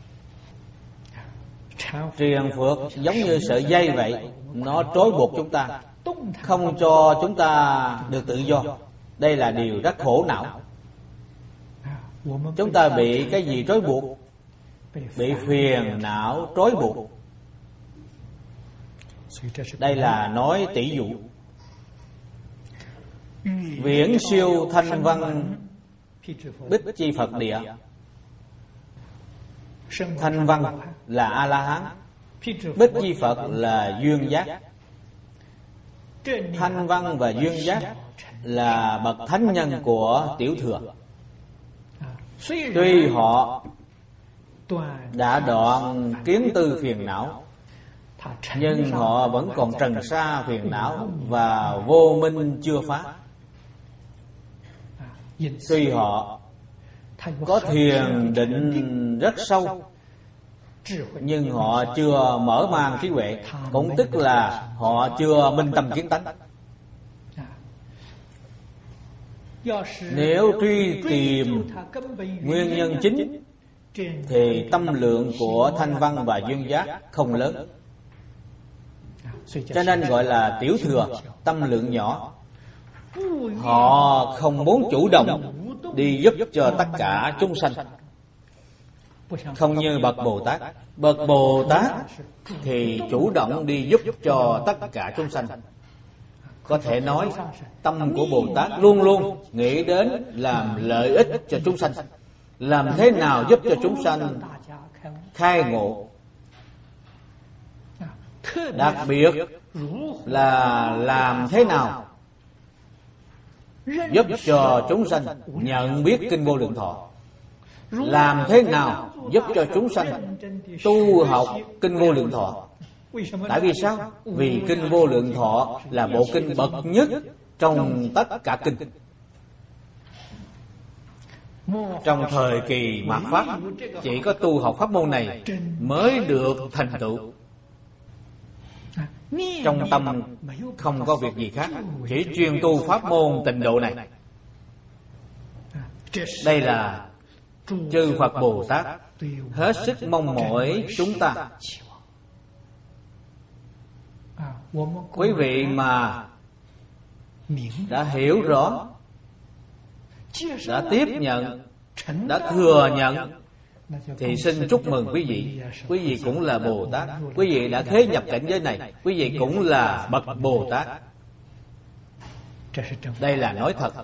Triền phược giống như sợi dây vậy, nó trói buộc chúng ta, không cho chúng ta được tự do. Đây là điều rất khổ não. Chúng ta bị cái gì trói buộc? Bị phiền não trói buộc. Đây là nói tỷ dụ. Viễn siêu thanh văn bích chi Phật địa. Thanh văn là A-la-hán, bích chi Phật là duyên giác. Thanh văn và duyên giác là bậc thánh nhân của tiểu thừa. Tuy họ đã đoạn kiến tư phiền não, nhưng họ vẫn còn trần sa phiền não và vô minh chưa phá. Tuy họ có thiền định rất sâu, nhưng họ chưa mở mang trí huệ, cũng tức là họ chưa minh tâm kiến tánh. Nếu truy tìm nguyên nhân chính thì tâm lượng của thanh văn và duyên giác không lớn, cho nên gọi là tiểu thừa, tâm lượng nhỏ. Họ không muốn chủ động đi giúp cho tất cả chúng sanh, không như bậc Bồ Tát. Bậc Bồ Tát thì chủ động đi giúp cho tất cả chúng sanh. Có thể nói tâm của Bồ Tát luôn luôn nghĩ đến làm lợi ích cho chúng sanh, làm thế nào giúp cho chúng sanh khai ngộ. Đặc biệt là làm thế nào giúp cho chúng sanh nhận biết kinh Vô Lượng Thọ, làm thế nào giúp cho chúng sanh tu học kinh Vô Lượng Thọ. Tại vì sao? Vì kinh Vô Lượng Thọ là bộ kinh bậc nhất trong tất cả kinh. Trong thời kỳ mạt Pháp, chỉ có tu học pháp môn này mới được thành tựu. Trong tâm không có việc gì khác, chỉ chuyên tu pháp môn tịnh độ này. Đây là chư Phật Bồ Tát hết sức mong mỏi chúng ta. Quý vị mà đã hiểu rõ, đã tiếp nhận, đã thừa nhận thì xin chúc mừng quý vị. Quý vị cũng là Bồ Tát. Quý vị đã khế nhập cảnh giới này, quý vị cũng là bậc Bồ Tát. Đây là nói thật.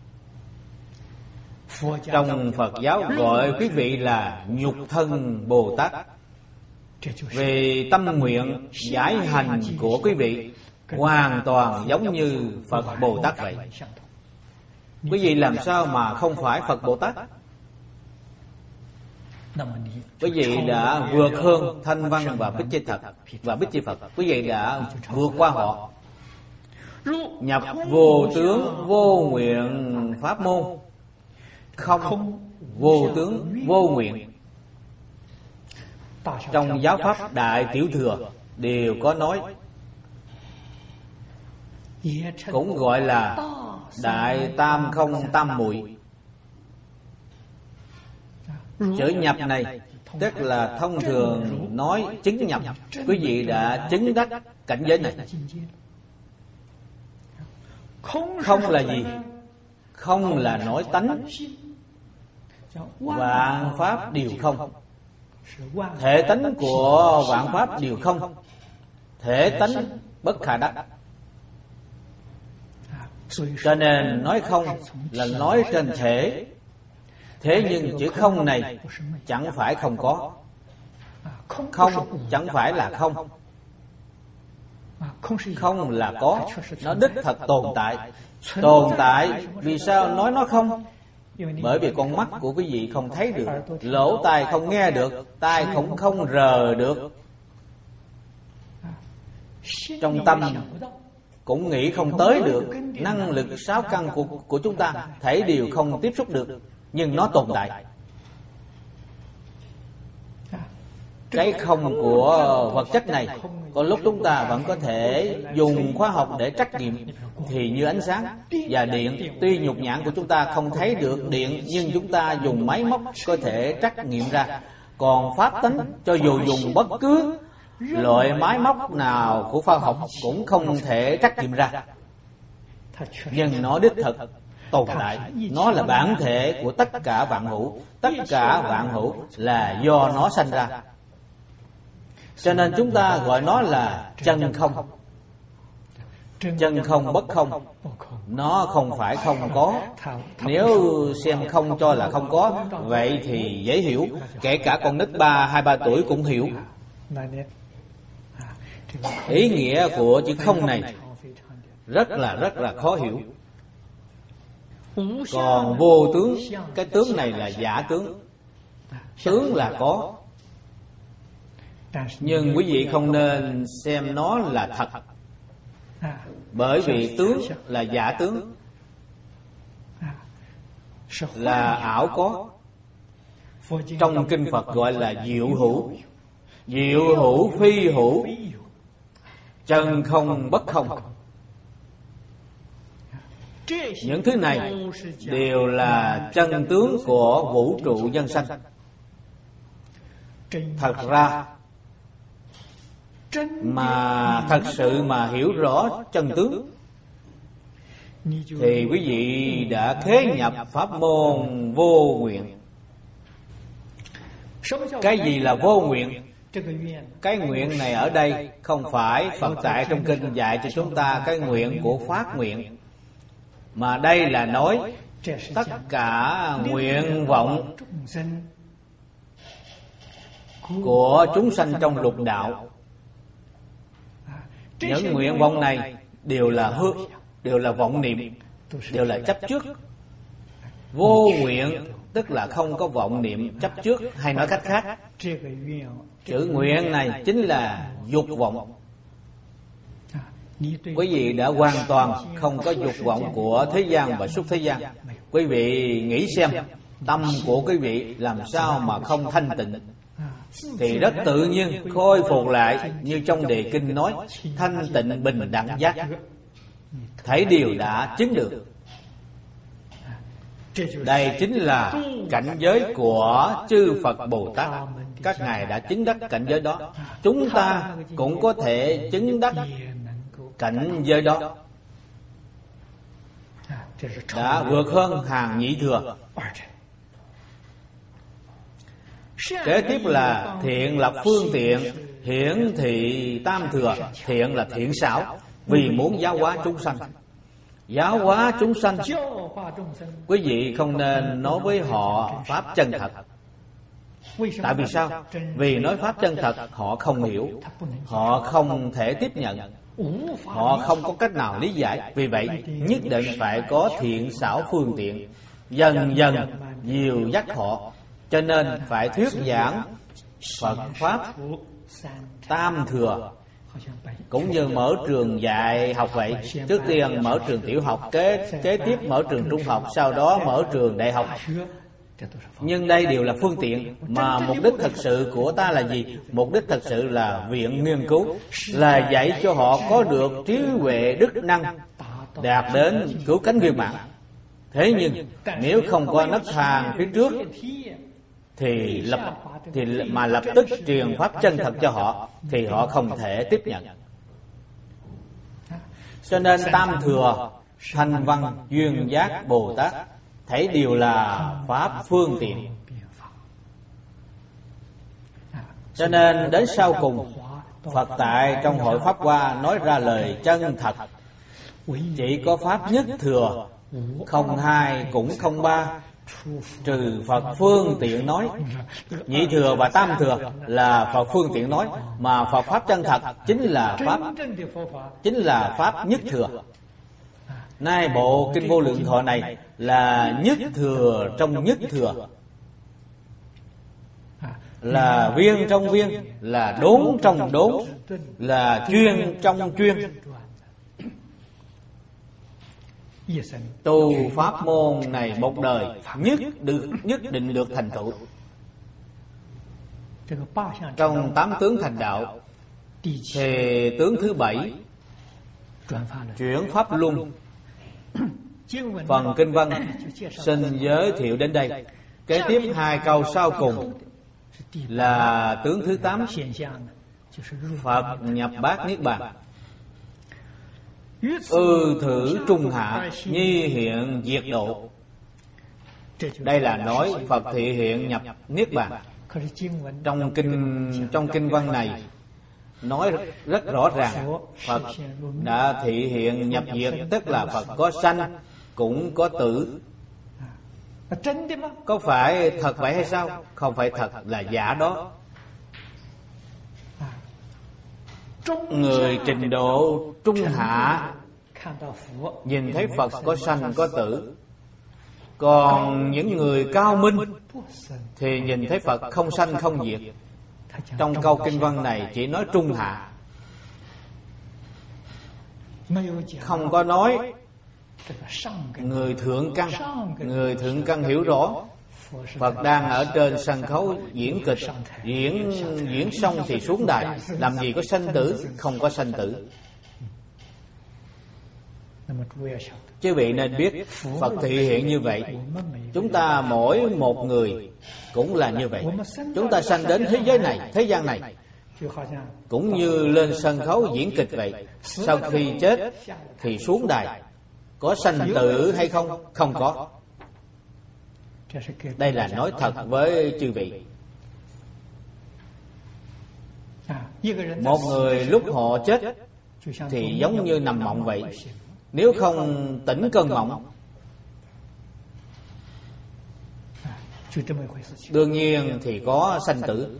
Trong Phật giáo gọi quý vị là nhục thân Bồ Tát, vì tâm nguyện giải hành của quý vị hoàn toàn giống như Phật Bồ Tát vậy. Quý vị làm sao mà không phải Phật Bồ Tát? Quý vị đã vượt hơn thanh văn và bích chi thật và bích chi Phật. Quý vị đã vượt qua họ, nhập vô tướng vô nguyện pháp môn, không vô tướng vô nguyện. Trong giáo pháp Đại Tiểu Thừa đều có nói, cũng gọi là Đại Tam Không Tam Muội. Chữ nhập này tức là thông thường nói chứng nhập. Quý vị đã chứng đắc cảnh giới này. Không là gì? Không là nói tánh. Vạn pháp đều không. Thể tánh của vạn pháp đều không. Thể tánh bất khả đắc. Cho nên nói không là nói trên thể. Thế nhưng chữ không này chẳng phải không có. Không chẳng phải là không. Không là có, nó đích thật tồn tại. Tồn tại, vì sao nói nó không? Bởi vì con mắt của quý vị không thấy được, lỗ tai không nghe được, tai cũng không rờ được, trong tâm cũng nghĩ không tới được. Năng lực sáu căn của, của chúng ta thể đều không tiếp xúc được, nhưng nó tồn tại. Cái không của vật chất này, có lúc chúng ta vẫn có thể dùng khoa học để trắc nghiệm. Thì như ánh sáng và điện, tuy nhục nhãn của chúng ta không thấy được điện, nhưng chúng ta dùng máy móc có thể trắc nghiệm ra. Còn pháp tánh, cho dù dùng bất cứ loại máy móc nào của khoa học cũng không thể trắc nghiệm ra. Nhưng nó đích thực tồn tại. Nó là bản thể của tất cả vạn hữu. Tất cả vạn hữu là do nó sanh ra. Cho nên chúng ta gọi nó là chân không. Chân không bất không. Nó không phải không có. Nếu xem không cho là không có, vậy thì dễ hiểu. Kể cả con nít ba, hai ba tuổi cũng hiểu. Ý nghĩa của chữ không này rất là rất là khó hiểu. Còn vô tướng, cái tướng này là giả tướng. Tướng là có, nhưng quý vị không nên xem nó là thật. Bởi vì tướng là giả tướng, là ảo có. Trong kinh Phật gọi là diệu hữu. Diệu hữu phi hữu, chân không bất không. Những thứ này đều là chân tướng của vũ trụ nhân sanh. Thật ra mà thật sự mà hiểu rõ chân tướng thì quý vị đã khế nhập pháp môn vô nguyện. Cái gì là vô nguyện? Cái nguyện này ở đây không phải Phật tại trong kinh dạy cho chúng ta cái nguyện của phát nguyện, mà đây là nói tất cả nguyện vọng của chúng sanh trong lục đạo. Những nguyện vọng này đều là hư, đều là vọng niệm, đều là chấp trước. Vô nguyện tức là không có vọng niệm chấp trước, hay nói cách khác, chữ nguyện này chính là dục vọng. Quý vị đã hoàn toàn không có dục vọng của thế gian và xuất thế gian. Quý vị nghĩ xem, tâm của quý vị làm sao mà không thanh tịnh, thì rất tự nhiên khôi phục lại như trong đề kinh nói, thanh tịnh bình đẳng giác. Thấy điều đã chứng được. Đây chính là cảnh giới của chư Phật Bồ Tát. Các ngài đã chứng đắc cảnh giới đó. Chúng ta cũng có thể chứng đắc cảnh giới đó, đã vượt hơn hàng nhị thừa. Kế tiếp là thiện lập phương tiện, hiển thị tam thừa. Thiện là thiện xảo, vì muốn giáo hóa chúng sanh. Giáo hóa chúng sanh, quý vị không nên nói với họ pháp chân thật. Tại vì sao? Vì nói pháp chân thật họ không hiểu, họ không thể tiếp nhận, họ không có cách nào lý giải. Vì vậy nhất định phải có thiện xảo phương tiện, dần dần dìu dắt họ. Cho nên phải thuyết giảng Phật Pháp tam thừa, cũng như mở trường dạy học vậy. Trước tiên mở trường tiểu học, kế, kế tiếp mở trường trung học, sau đó mở trường đại học. Nhưng đây đều là phương tiện. Mà mục đích thật sự của ta là gì? Mục đích thật sự là viện nghiên cứu, là dạy cho họ có được trí huệ đức năng, đạt đến cứu cánh viên mãn. Thế nhưng nếu không có nấc thang phía trước thì lập thì mà lập tức truyền pháp chân thật cho họ thì họ không thể tiếp nhận. Cho nên tam thừa, thanh văn, duyên giác, Bồ Tát thấy đều là pháp phương tiện. Cho nên đến sau cùng, Phật tại trong hội Pháp Hoa nói ra lời chân thật: chỉ có pháp nhất thừa, không hai cũng không ba, trừ Phật phương tiện nói. Nhị thừa và tam thừa là Phật phương tiện nói, mà Phật pháp chân thật chính là pháp chính là pháp nhất thừa. Nay bộ Kinh Vô Lượng Thọ này là nhất thừa trong nhất thừa, là viên trong viên, là đốn trong đốn, là chuyên trong chuyên. Tu pháp môn này một đời nhất được nhất định được thành tựu. Trong tám tướng thành đạo thì tướng thứ bảy chuyển pháp luân. Phần kinh văn xin giới thiệu đến đây. Kế tiếp hai câu sau cùng là tướng thứ tám, Phật nhập bát niết bàn. Ư thử trung hạ, nhi hiện diệt độ. Đây là nói Phật thị hiện nhập niết bàn. Trong kinh trong kinh văn này nói rất rõ ràng, Phật đã thị hiện nhập diệt, tức là Phật có sanh cũng có tử. Có phải thật vậy hay sao? Không phải thật, là giả đó. Người trình độ trung hạ nhìn thấy Phật có sanh có tử, còn những người cao minh thì nhìn thấy Phật không sanh không diệt. Trong câu kinh văn này chỉ nói trung hạ, không có nói người thượng căn. Người thượng căn hiểu rõ Phật đang ở trên sân khấu diễn kịch, diễn diễn xong thì xuống đài, làm gì có sanh tử, không có sanh tử. Chứ vị nên biết Phật thị hiện như vậy. Chúng ta mỗi một người cũng là như vậy. Chúng ta sanh đến thế giới này, thế gian này, cũng như lên sân khấu diễn kịch vậy. Sau khi chết thì xuống đài, có sanh tử hay không? Không có. Đây là nói thật với chư vị. Một người lúc họ chết thì giống như nằm mộng vậy. Nếu không tỉnh cơn mộng, đương nhiên thì có sanh tử.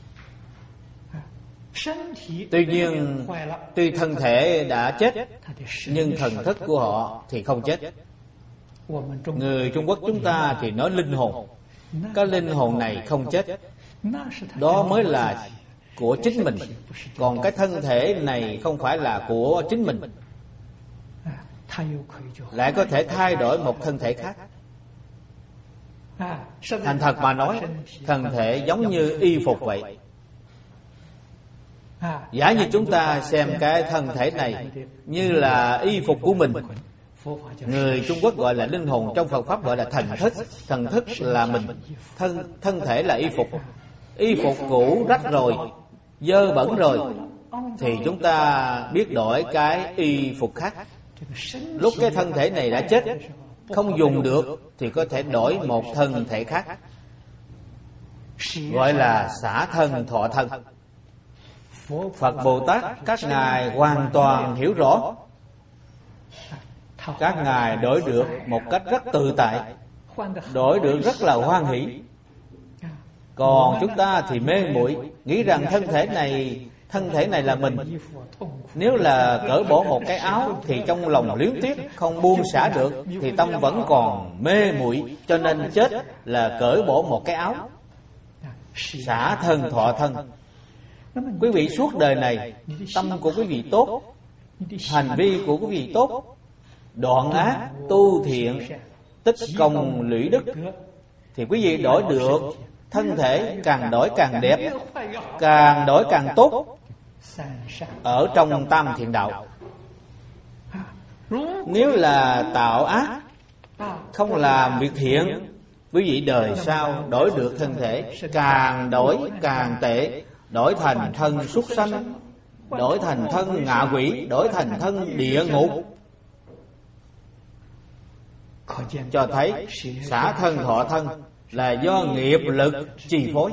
Tuy nhiên, tuy thân thể đã chết, nhưng thần thức của họ thì không chết. Người Trung Quốc chúng ta thì nói linh hồn. Cái linh hồn này không chết, đó mới là của chính mình. Còn cái thân thể này không phải là của chính mình, lại có thể thay đổi một thân thể khác. Thành thật mà nói, thân thể giống như y phục vậy. Giả như chúng ta xem cái thân thể này như là y phục của mình. Người Trung Quốc gọi là linh hồn, trong Phật Pháp gọi là thần thức. Thần thức là mình, thân thân thể là y phục. Y phục cũ rách rồi, dơ bẩn rồi, thì chúng ta biết đổi cái y phục khác. Lúc cái thân thể này đã chết, không dùng được, thì có thể đổi một thân thể khác, gọi là xả thân thọ thân. Phật Bồ Tát các ngài hoàn toàn hiểu rõ, các ngài đổi được một cách rất tự tại, đổi được rất là hoan hỷ. Còn chúng ta thì mê muội, nghĩ rằng thân thể này thân thể này là mình. Nếu là cởi bỏ một cái áo thì trong lòng luyến tiếc, không buông xả được, thì tâm vẫn còn mê muội, cho nên chết là cởi bỏ một cái áo, xả thân thọ thân. Quý vị suốt đời này, tâm của quý vị tốt, hành vi của quý vị tốt, đoạn ác, tu thiện, tích công lũy đức, thì quý vị đổi được thân thể, càng đổi càng đẹp, càng đổi càng tốt ở trong tam thiện đạo. Nếu là tạo ác, không làm việc thiện, quý vị đời sau đổi được thân thể, càng đổi càng tệ, đổi thành thân súc sanh, đổi thành thân ngạ quỷ, đổi thành thân địa ngục. Cho thấy xả thân thọ thân là do nghiệp lực chi phối,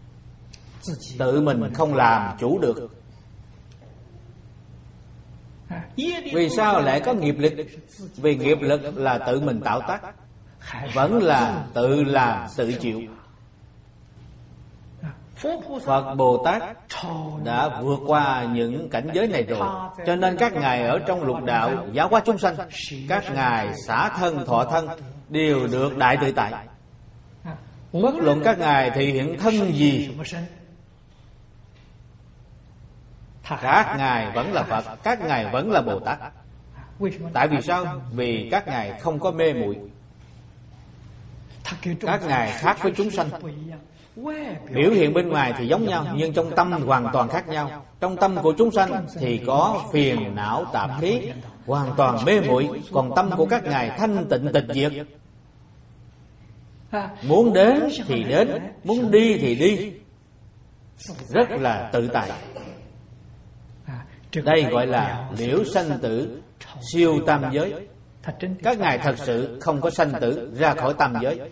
tự mình không làm chủ được. Vì sao lại có nghiệp lực? Vì nghiệp lực là tự mình tạo tác, vẫn là tự làm tự chịu. Phật Bồ Tát đã vượt qua những cảnh giới này rồi, cho nên các ngài ở trong lục đạo giáo hóa chúng sanh, các ngài xả thân thọ thân đều được đại tự tại. Bất luận các ngài thể hiện thân gì, các ngài vẫn là Phật, các ngài vẫn là Bồ Tát. Tại vì sao? Vì các ngài không có mê muội. Các ngài khác với chúng sanh. Biểu hiện bên ngoài thì giống nhau, nhưng trong tâm hoàn toàn khác nhau. Trong tâm của chúng sanh thì có phiền não tạp khí, hoàn toàn mê muội. Còn tâm của các ngài thanh tịnh tịch diệt. Muốn đến thì đến, muốn đi thì đi, rất là tự tại. Đây gọi là liễu sanh tử siêu tam giới. Các ngài thật sự không có sanh tử ra khỏi tam giới.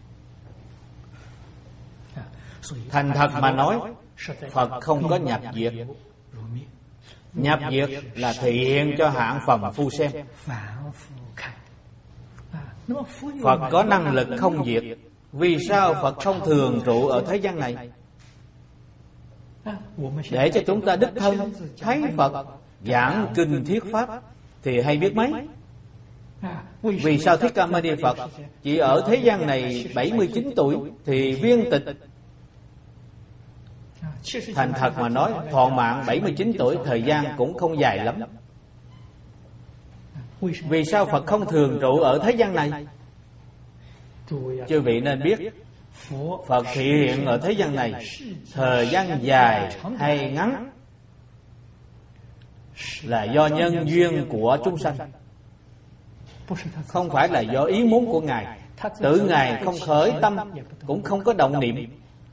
Thành thật mà nói, Phật không có nhập diệt. Nhập diệt là thể hiện cho hạng phàm phu xem. Phật có năng lực không diệt. Vì sao Phật không thường trụ ở thế gian này? Để cho chúng ta đích thân thấy Phật giảng kinh thuyết pháp thì hay biết mấy. Vì sao Thích Ca Mâu Ni Phật chỉ ở thế gian này bảy mươi chín tuổi thì viên tịch? Thành thật mà nói, thọ mạng bảy mươi chín tuổi thời gian cũng không dài lắm. Vì sao Phật không thường trụ ở thế gian này? Chư vị nên biết, Phật thể hiện ở thế gian này thời gian dài hay ngắn là do nhân duyên của chúng sanh, không phải là do ý muốn của Ngài. Tự Ngài không khởi tâm, cũng không có động niệm,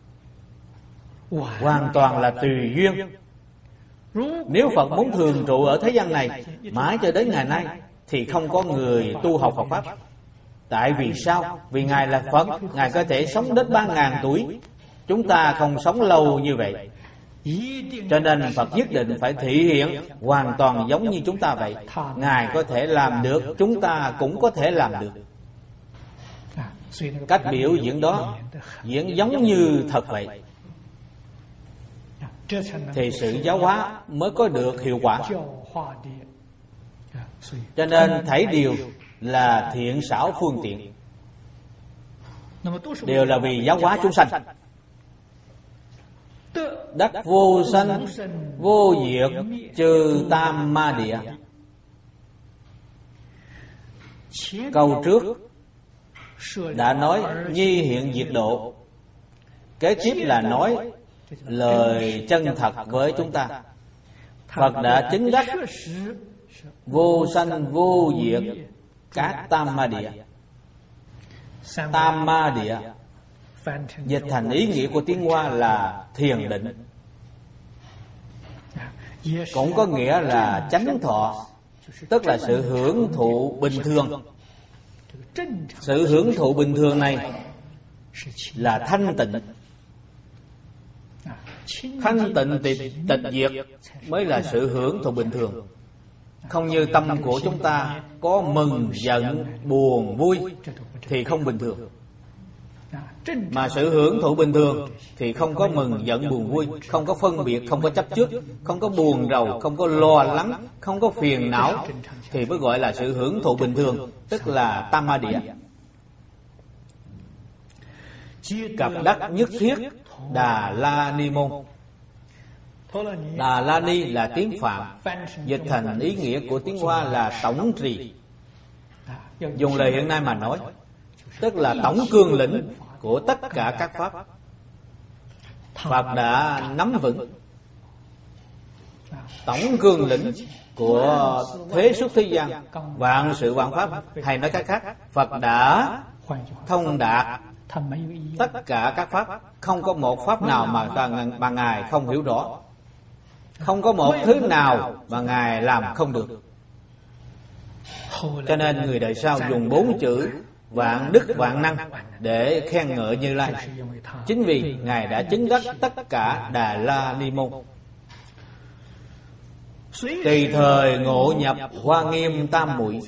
hoàn toàn là tùy duyên. Nếu Phật muốn thường trụ ở thế gian này mãi cho đến ngày nay thì không có người tu học Phật pháp. Tại vì sao? Vì Ngài là Phật, Ngài có thể sống đến ba ngàn tuổi. Chúng ta không sống lâu như vậy, cho nên Phật nhất định phải thể hiện hoàn toàn giống như chúng ta vậy. Ngài có thể làm được, chúng ta cũng có thể làm được. Cách biểu diễn đó diễn giống như thật vậy, thì sự giáo hóa mới có được hiệu quả. Cho nên thảy điều là thiện xảo phương tiện, đều là vì giáo hóa chúng sanh. Đắc vô sanh vô diệt trừ tam ma địa. Câu trước đã nói nhi hiện diệt độ, kế tiếp là nói lời chân thật với chúng ta. Phật đã chứng đắc vô sanh vô diệt các tam ma địa. Tam ma địa dịch thành ý nghĩa của tiếng Hoa là thiền định, cũng có nghĩa là chánh thọ, tức là sự hưởng thụ bình thường. Sự hưởng thụ bình thường này là thanh tịnh. Thanh tịnh tịch, tịch diệt mới là sự hưởng thụ bình thường. Không như tâm của chúng ta có mừng, giận, buồn, vui thì không bình thường. Mà sự hưởng thụ bình thường thì không có mừng, giận, buồn, vui, không có phân biệt, không có chấp trước, không có buồn rầu, không có lo lắng, không có phiền não, thì mới gọi là sự hưởng thụ bình thường, tức là tam ma địa. Cặp đắc nhất thiết Đà La Ni Môn. Đà La Ni là tiếng Phạm, dịch thành ý nghĩa của tiếng Hoa là tổng trì. Dùng lời hiện nay mà nói, tức là tổng cương lĩnh của tất cả các pháp. Phật đã nắm vững tổng cương lĩnh của thế xuất thế gian, vạn sự vạn pháp. Hay nói cách khác, Phật đã thông đạt tất cả các pháp. Không có một pháp nào mà, mà Ngài không hiểu rõ, không có một thứ nào mà Ngài làm không được. Cho nên người đời sau dùng bốn chữ vạn đức vạn năng để khen ngợi Như Lai. Chính vì Ngài đã chứng đắc tất cả Đà La Ni Môn. tùy thời ngộ nhập Hoa Nghiêm Tam Muội.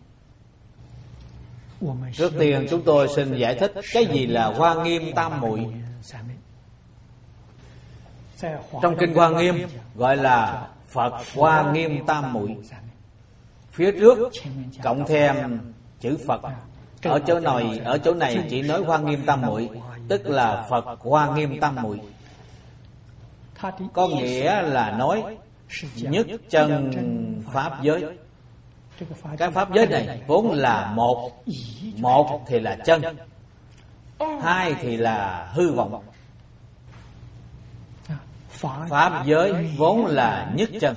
Trước tiên chúng tôi xin giải thích cái gì là Hoa Nghiêm Tam Muội. Trong kinh Hoa Nghiêm gọi là Phật Hoa Nghiêm Tam Muội. Phía trước cộng thêm chữ Phật. Ở chỗ này, ở chỗ này chỉ nói Hoa Nghiêm Tam Muội, tức là Phật Hoa Nghiêm Tam Muội. Có nghĩa là nói nhất chân pháp giới. Cái pháp giới này vốn là một. Một thì là chân, hai thì là hư vọng. Pháp giới vốn là nhất chân.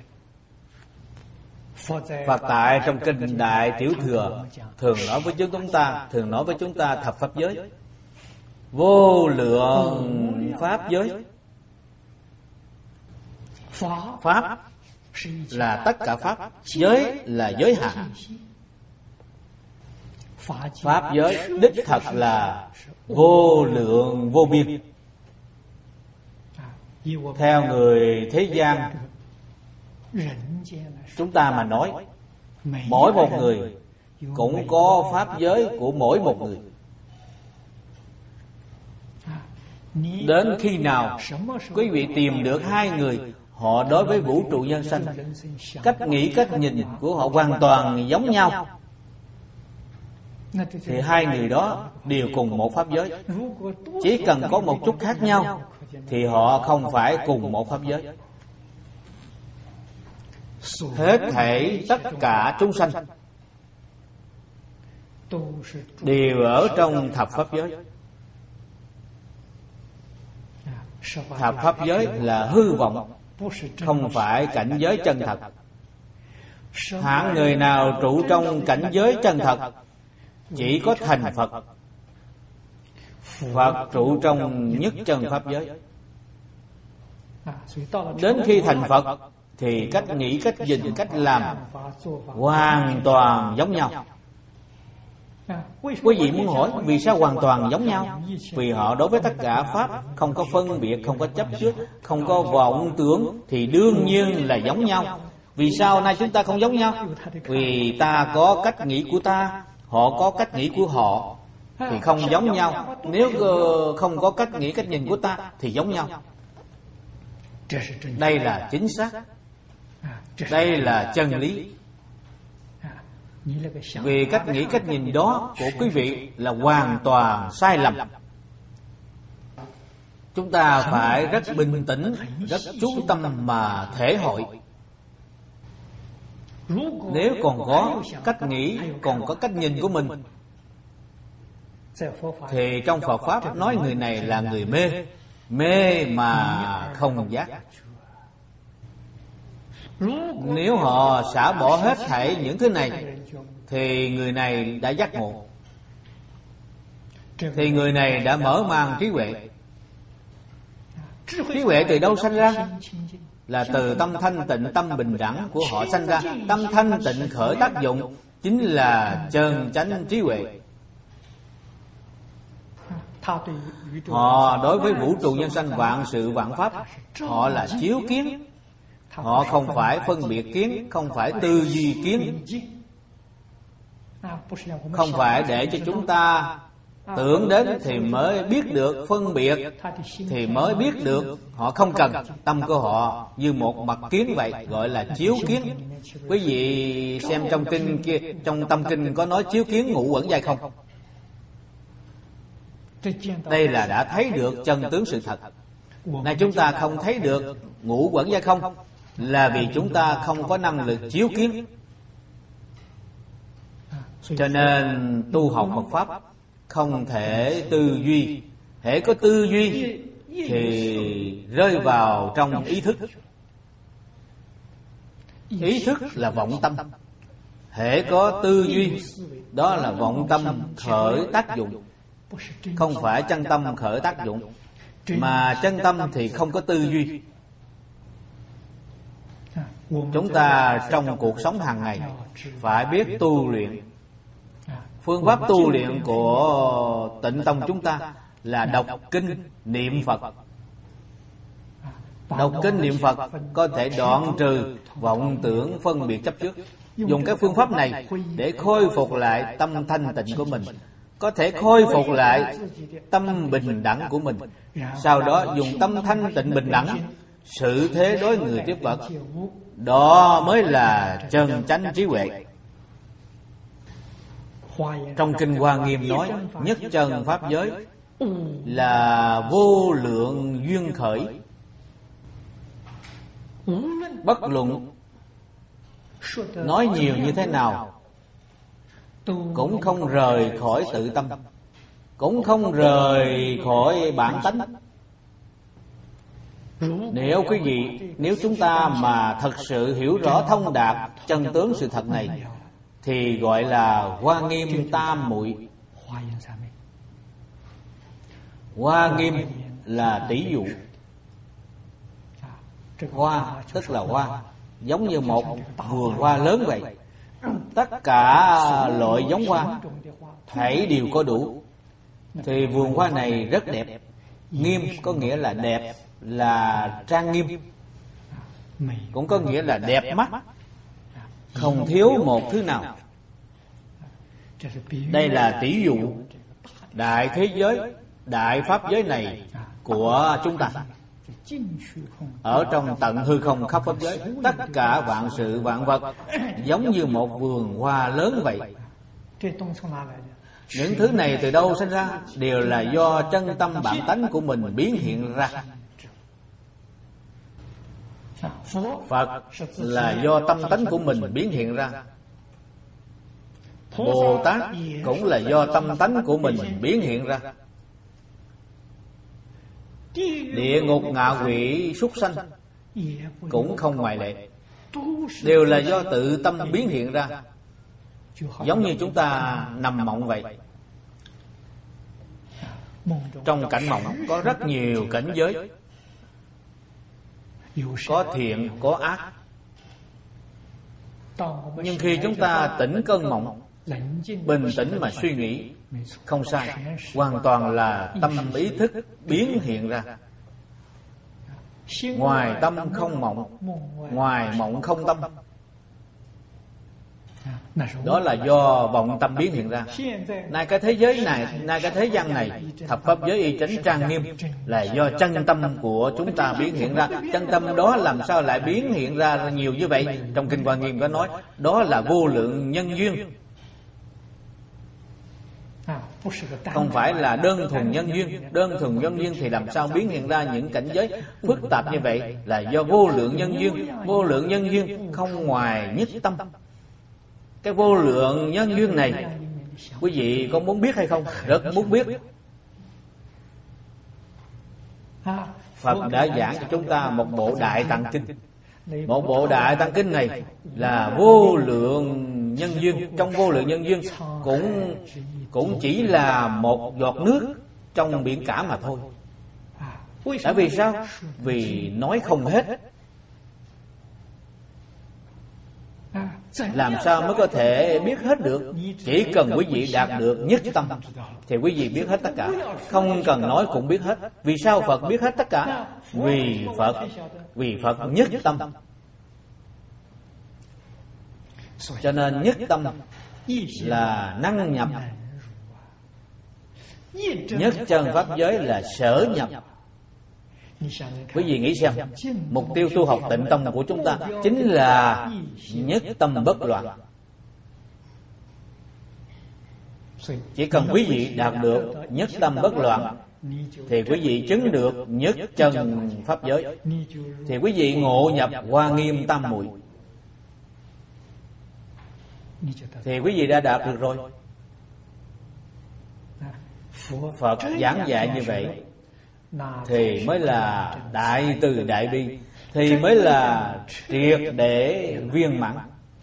Phật tại trong kinh Đại Tiểu Thừa thường nói với chúng ta, thường nói với chúng ta thập pháp giới, vô lượng pháp giới. Pháp là tất cả pháp, giới là giới hạn. Pháp giới đích thật là vô lượng vô biên. Theo người thế gian chúng ta mà nói, mỗi một người cũng có pháp giới của mỗi một người. Đến khi nào quý vị tìm được hai người, họ đối với vũ trụ nhân sanh, cách nghĩ cách nhìn của họ hoàn toàn giống nhau, thì hai người đó đều cùng một pháp giới. Chỉ cần có một chút khác nhau thì họ không phải cùng một pháp giới. Hết thảy tất cả chúng sanh đều ở trong thập pháp giới. Thập pháp giới là hư vọng, không phải cảnh giới chân thật. Hạng người nào trụ trong cảnh giới chân thật chỉ có thành Phật. Phật trụ trong nhất chân pháp giới. Đến khi thành Phật thì cách nghĩ, cách nhìn, cách làm hoàn toàn giống nhau. Quý vị muốn hỏi vì sao hoàn toàn giống nhau? Vì họ đối với tất cả pháp không có phân biệt, không có chấp trước, không có vọng tưởng, thì đương nhiên là giống nhau. Vì sao nay chúng ta không giống nhau? Vì ta có cách nghĩ của ta, họ có cách nghĩ của họ, thì không giống nhau. Nếu không có cách nghĩ, cách nhìn của ta thì giống nhau. Đây là chính xác. Đây là chân lý. Vì cách nghĩ, cách nhìn đó của quý vị là hoàn toàn sai lầm. Chúng ta phải rất bình tĩnh, rất chú tâm mà thể hội. Nếu còn có cách nghĩ, còn có cách nhìn của mình, thì trong Phật Pháp nói người này là người mê. Mê mà không giác. Nếu họ xả bỏ hết thảy những thứ này thì người này đã giác ngộ, thì người này đã mở mang trí huệ. Trí huệ từ đâu sanh ra? Là từ tâm thanh tịnh, tâm bình đẳng của họ sanh ra. Tâm thanh tịnh khởi tác dụng chính là chân chánh trí huệ. Họ đối với vũ trụ nhân sanh, vạn sự vạn pháp, họ là chiếu kiến. Họ không phải phân biệt kiến, không phải tư duy kiến, không phải để cho chúng ta tưởng đến thì mới biết được, phân biệt thì mới biết được. Họ không cần. Tâm của họ như một mặt kiến vậy, gọi là chiếu kiến. Quý vị xem trong kinh kia, trong tâm kinh có nói chiếu kiến ngũ uẩn giai không? Đây là đã thấy được chân tướng sự thật. Này chúng ta không thấy được ngũ uẩn giai không, là vì chúng ta không có năng lực chiếu kiến. Cho nên tu học Phật Pháp không thể tư duy. Hễ có tư duy thì rơi vào trong ý thức. Ý thức là vọng tâm. Hễ có tư duy, đó là vọng tâm khởi tác dụng. Không phải chân tâm khởi tác dụng. Mà chân tâm thì không có tư duy. Chúng ta trong cuộc sống hàng ngày phải biết tu luyện. Phương pháp tu luyện của Tịnh Tông chúng ta là đọc kinh, niệm Phật. Đọc kinh niệm Phật có thể đoạn trừ vọng tưởng phân biệt chấp trước. Dùng cái phương pháp này để khôi phục lại tâm thanh tịnh của mình, có thể khôi phục lại tâm bình đẳng của mình. Sau đó dùng tâm thanh tịnh bình đẳng sự thế đối người tiếp vật. Đó mới là chân chánh trí huệ. Trong kinh Hoa Nghiêm nói nhất chân pháp giới là vô lượng duyên khởi, bất luận nói nhiều như thế nào cũng không rời khỏi tự tâm, cũng không rời khỏi bản tánh. Nếu quý vị, nếu chúng ta mà thật sự hiểu rõ thông đạt chân tướng sự thật này thì gọi là Hoa Nghiêm tam muội. Hoa Nghiêm là tỷ dụ. Hoa tức là hoa, giống như một vườn hoa lớn vậy. Tất cả loại giống hoa thảy đều có đủ, thì vườn hoa này rất đẹp. Nghiêm có nghĩa là đẹp, là trang nghiêm, cũng có nghĩa là đẹp mắt, không thiếu một thứ nào. Đây là tỷ dụ đại thế giới, đại pháp giới này của chúng ta. Ở trong tận hư không khắp pháp giới, tất cả vạn sự vạn vật giống như một vườn hoa lớn vậy. Những thứ này từ đâu sinh ra? Đều là do chân tâm bản tánh của mình biến hiện ra. Phật là do tâm tánh của mình biến hiện ra. Bồ Tát cũng là do tâm tánh của mình biến hiện ra. Địa ngục ngạ quỷ súc sanh cũng không ngoại lệ, đều là do tự tâm biến hiện ra. Giống như chúng ta nằm mộng vậy. Trong cảnh mộng có rất nhiều cảnh giới, có thiện, có ác. Nhưng khi chúng ta tỉnh cơn mộng, bình tĩnh mà suy nghĩ, không sai, hoàn toàn là tâm ý thức biến hiện ra. Ngoài tâm không mộng, ngoài mộng không tâm. Đó là do vọng tâm biến hiện ra. Nay cái thế giới này, nay cái thế gian này, thập pháp giới y chánh trang nghiêm là do chân tâm của chúng ta biến hiện ra. Chân tâm đó làm sao lại biến hiện ra nhiều như vậy? Trong kinh Hoa Nghiêm có nói đó là vô lượng nhân duyên, không phải là đơn thuần nhân duyên. Đơn thuần nhân duyên thì làm sao biến hiện ra những cảnh giới phức tạp như vậy? Là do vô lượng nhân duyên. Vô lượng nhân duyên không ngoài nhất tâm. Cái vô lượng nhân duyên này, quý vị có muốn biết hay không? Rất muốn biết. Phật đã giảng cho chúng ta một bộ Đại Tạng Kinh. Một bộ Đại Tạng Kinh này là vô lượng nhân duyên. Trong vô lượng nhân duyên cũng cũng chỉ là một giọt nước trong biển cả mà thôi. Tại vì sao? Vì nói không hết. Làm sao mới có thể biết hết được? Chỉ cần quý vị đạt được nhất tâm thì quý vị biết hết tất cả. Không cần nói cũng biết hết. Vì sao Phật biết hết tất cả? Vì Phật Vì Phật nhất tâm. Cho nên nhất tâm là năng nhập, nhất chân pháp giới là sở nhập. Quý vị nghĩ xem, mục tiêu tu học tịnh tông của chúng ta chính là nhất tâm bất loạn. Chỉ cần quý vị đạt được nhất tâm bất loạn thì quý vị chứng được nhất chân pháp giới, thì quý vị ngộ nhập Hoa Nghiêm tam muội, thì quý vị đã đạt được rồi. Phật giảng dạy như vậy thì mới là đại từ đại bi, thì mới là triệt để viên mãn.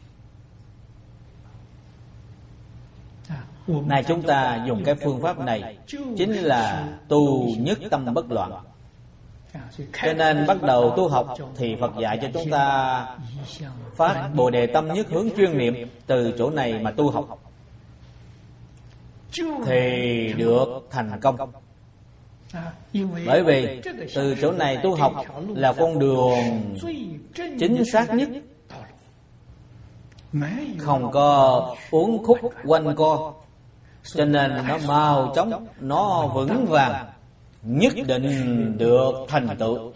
Này chúng ta dùng cái phương pháp này chính là tu nhất tâm bất loạn. Cho nên bắt đầu tu học thì Phật dạy cho chúng ta phát Bồ Đề tâm nhất hướng chuyên niệm, từ chỗ này mà tu học thì được thành công. Bởi vì từ chỗ này tu học là con đường chính xác nhất, không có uốn khúc quanh co, cho nên nó mau chóng, nó vững vàng, nhất định được thành tựu.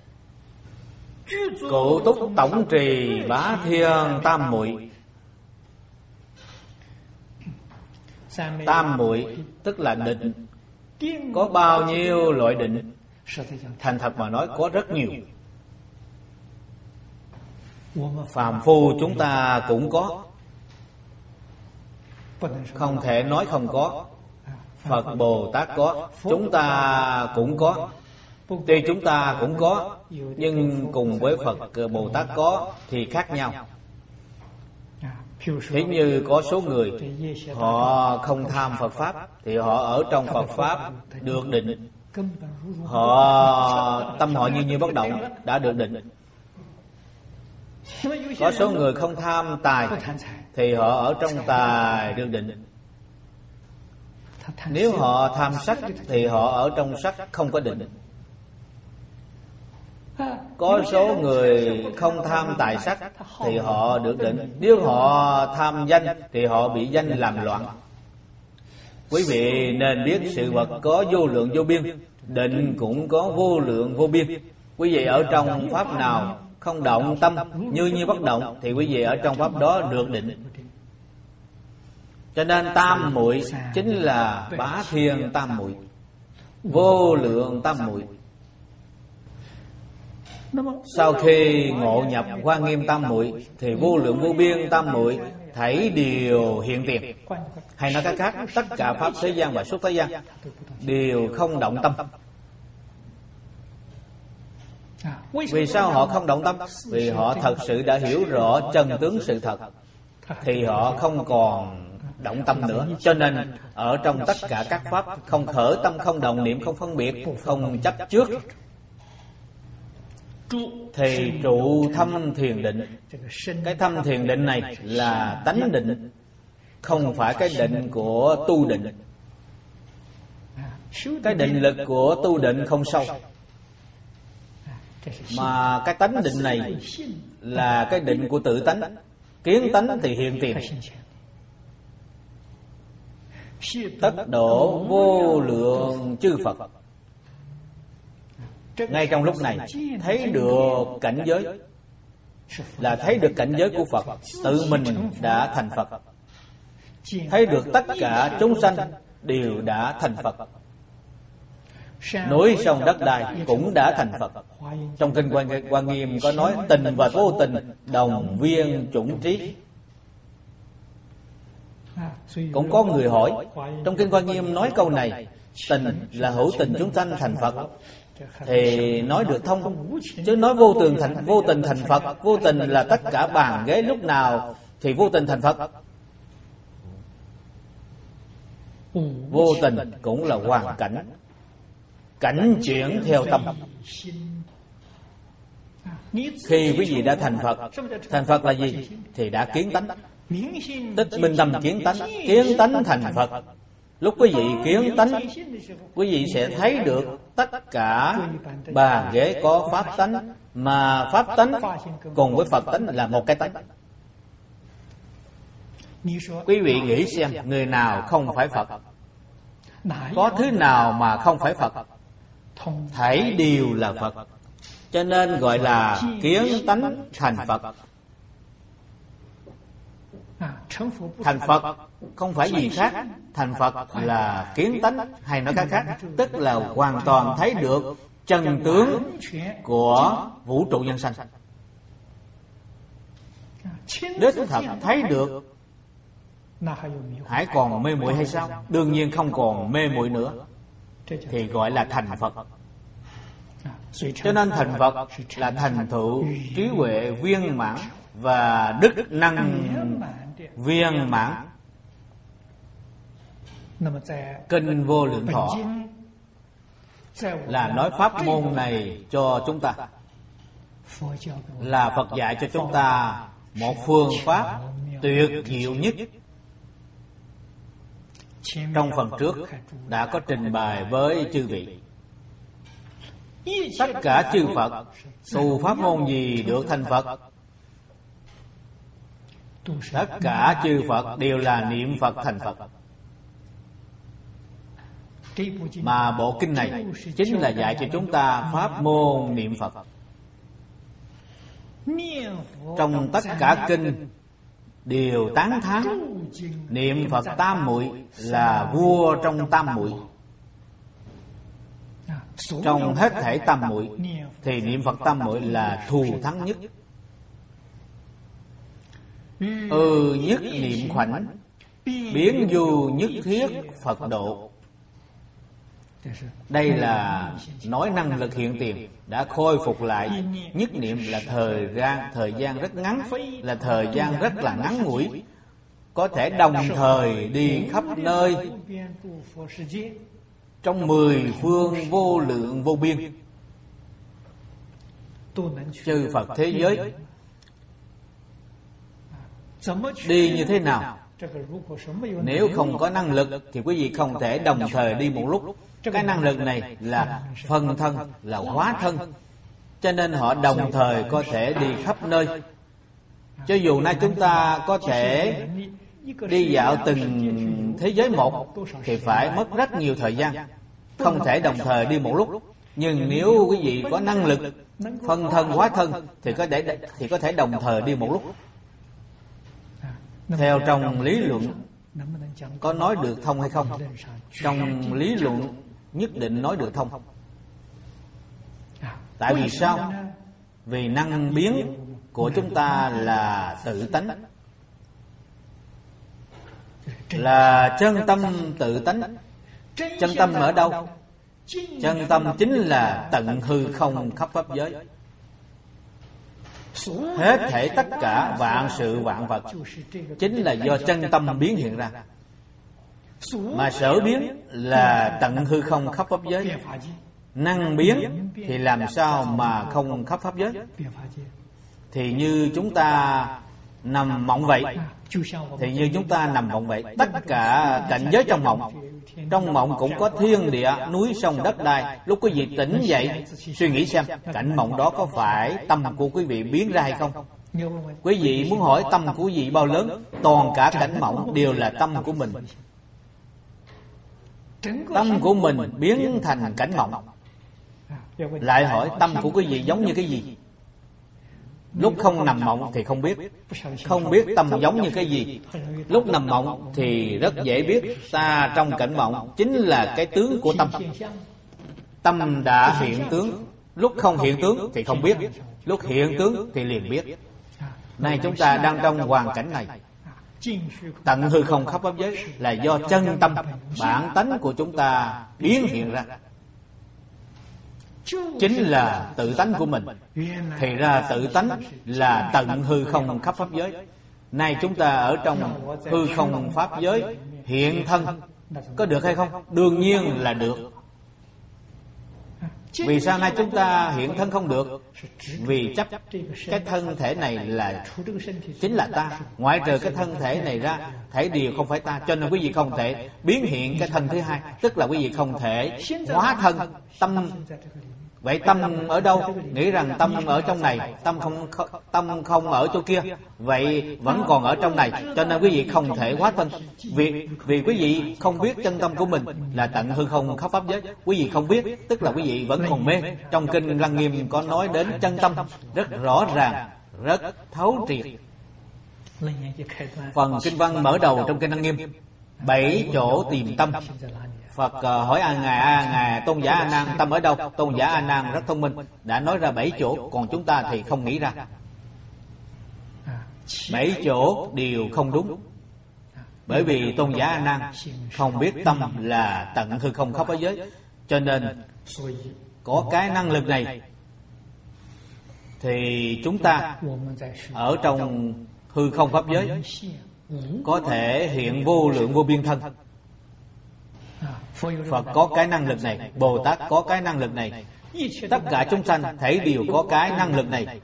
Cụ túc tổng trì bá thiên tam muội. Tam muội tức là định. Có bao nhiêu loại định? Thành thật mà nói có rất nhiều. Phàm phu chúng ta cũng có, không thể nói không có. Phật Bồ Tát có, chúng ta cũng có. Tuy chúng ta cũng có, nhưng cùng với Phật Bồ Tát có thì khác nhau. Thế như có số người họ không tham Phật Pháp thì họ ở trong Phật Pháp được định. Họ tâm họ như như bất động đã được định. Có số người không tham tài thì họ ở trong tài được định. Nếu họ tham sắc thì họ ở trong sắc không có định. Có số người không tham tài sắc thì họ được định. Nếu họ tham danh thì họ bị danh làm loạn. Quý vị nên biết sự vật có vô lượng vô biên, định cũng có vô lượng vô biên. Quý vị ở trong pháp nào không động tâm như như bất động thì quý vị ở trong pháp đó được định. Cho nên tam muội chính là bá thiên tam muội, vô lượng tam muội. Sau khi ngộ nhập Hoa Nghiêm tam muội thì vô lượng vô biên tam muội thảy đều hiện tiền. Hay nói cách khác, tất cả pháp thế gian và xuất thế gian đều không động tâm. Vì sao họ không động tâm? Vì họ thật sự đã hiểu rõ chân tướng sự thật, thì họ không còn động tâm nữa. Cho nên ở trong tất cả các pháp không khởi tâm, không đồng niệm, không phân biệt, không chấp trước, thì trụ thâm thiền định. Cái thâm thiền định này là tánh định, không phải cái định của tu định. Cái định lực của tu định không sâu, mà cái tánh định này là cái định của tự tánh. Kiến tánh thì hiện tiền. Tất độ vô lượng chư Phật. Ngay trong lúc này thấy được cảnh giới, là thấy được cảnh giới của Phật. Tự mình đã thành Phật. Thấy được tất cả chúng sanh đều đã thành Phật. Núi sông đất đai cũng đã thành Phật. Trong kinh Hoa Nghiêm có nói tình và vô tình đồng viên chủng trí. Cũng có người hỏi, trong kinh Hoa Nghiêm nói câu này, tình là hữu tình chúng sanh thành Phật, thì nói được thông. Chứ nói vô tình thành, vô tình thành Phật, vô tình là tất cả bàn ghế lúc nào thì vô tình thành Phật. Vô tình cũng là hoàn cảnh, cảnh chuyển theo tâm. Khi quý vị đã thành Phật, thành Phật là gì? Thì đã kiến tánh. Tức minh tâm kiến tánh, kiến tánh thành Phật. Lúc quý vị kiến tánh, quý vị sẽ thấy được tất cả bàn ghế có pháp tánh, mà pháp tánh cùng với Phật tánh là một cái tánh. Quý vị nghĩ xem, người nào không phải Phật? Có thứ nào mà không phải Phật? Thảy đều là Phật. Cho nên gọi là kiến tánh thành Phật. Thành Phật không phải gì khác. Thành Phật là kiến tánh, hay nói cách khác, tức là hoàn toàn thấy được chân tướng của vũ trụ nhân sanh. Đích thật thấy được, hãy còn mê muội hay sao? Đương nhiên không còn mê muội nữa, thì gọi là thành Phật. Cho nên thành Phật là thành tựu trí huệ viên mãn và đức năng viên mãn. Kinh Vô Lượng Thọ là nói pháp môn này cho chúng ta, là Phật dạy cho chúng ta một phương pháp tuyệt diệu nhất. Trong phần trước đã có trình bày với chư vị. Tất cả chư Phật tu pháp môn gì được thành Phật? Tất cả chư Phật đều là niệm Phật thành Phật. Mà bộ kinh này chính là dạy cho chúng ta pháp môn niệm Phật. Trong tất cả kinh đều tán thán niệm Phật tam muội là vua trong tam muội. Trong hết thảy tam muội thì niệm Phật tam muội là thù thắng nhất. Ừ nhất niệm khoảnh, biến du nhất thiết Phật độ. Đây là nói năng lực hiện tiền đã khôi phục lại. Nhất niệm là thời gian thời gian rất ngắn, là thời gian rất là ngắn ngủi, có thể đồng thời đi khắp nơi trong mười phương vô lượng vô biên chư Phật thế giới. Đi như thế nào? Nếu không có năng lực thì quý vị không thể đồng thời đi một lúc. Cái năng lực này là phân thân, là hóa thân, cho nên họ đồng thời có thể đi khắp nơi. Cho dù nay chúng ta có thể đi dạo từng thế giới một thì phải mất rất nhiều thời gian, không thể đồng thời đi một lúc. Nhưng nếu quý vị có năng lực phân thân hóa thân thì có thể thì có thể đồng thời đi một lúc. Theo trong lý luận có nói được thông hay không? Trong lý luận nhất định nói được thông. Tại vì sao? Vì năng biến của chúng ta là tự tánh, là chân tâm tự tánh. Chân tâm ở đâu? Chân tâm chính là tận hư không khắp pháp giới. Hết thể tất cả vạn sự vạn vật chính là do chân tâm biến hiện ra. Mà sở biến là tận hư không khắp pháp giới. Năng biến thì làm sao mà không khắp pháp giới? Thì như chúng ta nằm mộng vậy, thì như chúng ta nằm mộng vậy. Tất cả cảnh giới trong mộng, trong mộng cũng có thiên địa, núi sông đất đai. Lúc quý vị tỉnh dậy suy nghĩ xem, cảnh mộng đó có phải tâm của quý vị biến ra hay không? Quý vị muốn hỏi tâm của quý vị bao lớn? Toàn cả cảnh mộng đều là tâm của mình. Tâm của mình biến thành cảnh mộng. Lại hỏi tâm của quý vị giống như cái gì? Lúc không nằm mộng thì không biết, không biết tâm giống như cái gì. Lúc nằm mộng thì rất dễ biết. Ta trong cảnh mộng chính là cái tướng của tâm. Tâm đã hiện tướng. Lúc không hiện tướng thì không biết, lúc hiện tướng thì liền biết. Nay chúng ta đang trong hoàn cảnh này. Tận hư không khắp pháp giới là do chân tâm, bản tánh của chúng ta biến hiện ra, chính là tự tánh của mình. Thì ra tự tánh là tận hư không khắp pháp giới. Nay chúng ta ở trong hư không pháp giới hiện thân, có được hay không? Đương nhiên là được. Vì sao nay chúng ta hiện thân không được? Vì chấp cái thân thể này là chính là ta. Ngoại trừ cái thân thể này ra, thể điều không phải ta. Cho nên quý vị không thể biến hiện cái thân thứ hai. Tức là quý vị không thể hóa thân. Tâm Vậy tâm ở đâu? Nghĩ rằng tâm ở trong này, tâm không tâm không ở chỗ kia. Vậy vẫn còn ở trong này, cho nên quý vị không thể hóa thân. Vì vì quý vị không biết chân tâm của mình là tận hư không khắp pháp giới. Quý vị không biết, tức là quý vị vẫn còn mê. Trong kinh Lăng Nghiêm có nói đến chân tâm rất rõ ràng, rất thấu triệt. Phần kinh văn mở đầu trong kinh Lăng Nghiêm, bảy chỗ tìm tâm. Phật hỏi a ngài a ngài tôn giả A Nan tâm ở đâu? Tôn giả A Nan rất thông minh, đã nói ra bảy chỗ, còn chúng ta thì không nghĩ ra. Bảy chỗ đều không đúng, bởi vì tôn giả A Nan không biết tâm là tận hư không khắp pháp giới, cho nên có cái năng lực này thì chúng ta ở trong hư không pháp giới có thể hiện vô lượng vô biên thân. Phật có cái năng lực này, Bồ Tát có cái năng lực này, tất cả chúng sanh thể đều có cái năng lực này.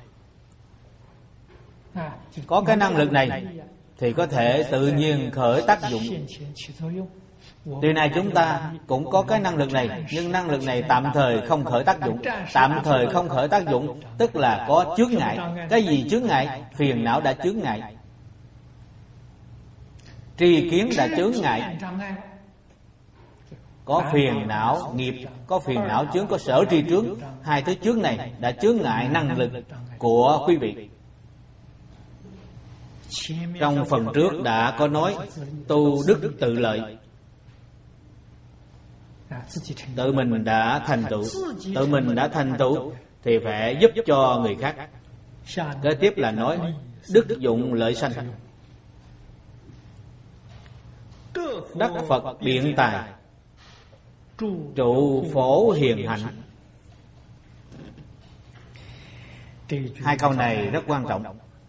Có cái năng lực này thì có thể tự nhiên khởi tác dụng. Điều này chúng ta cũng có cái năng lực này, nhưng năng lực này tạm thời không khởi tác dụng. Tạm thời không khởi tác dụng tức là có chướng ngại. Cái gì chướng ngại? Phiền não đã chướng ngại, tri kiến đã chướng ngại. Có phiền não nghiệp, có phiền não chướng, có sở tri trướng. Hai thứ chướng này đã chướng ngại năng lực của quý vị. Trong phần trước đã có nói tu đức tự lợi. Tự mình đã thành tựu, tự mình đã thành tựu thì phải giúp cho người khác. Kế tiếp là nói đức dụng lợi sanh. Đắc Phật biện tài, trụ phổ hiền hạnh. Hai câu này rất quan trọng.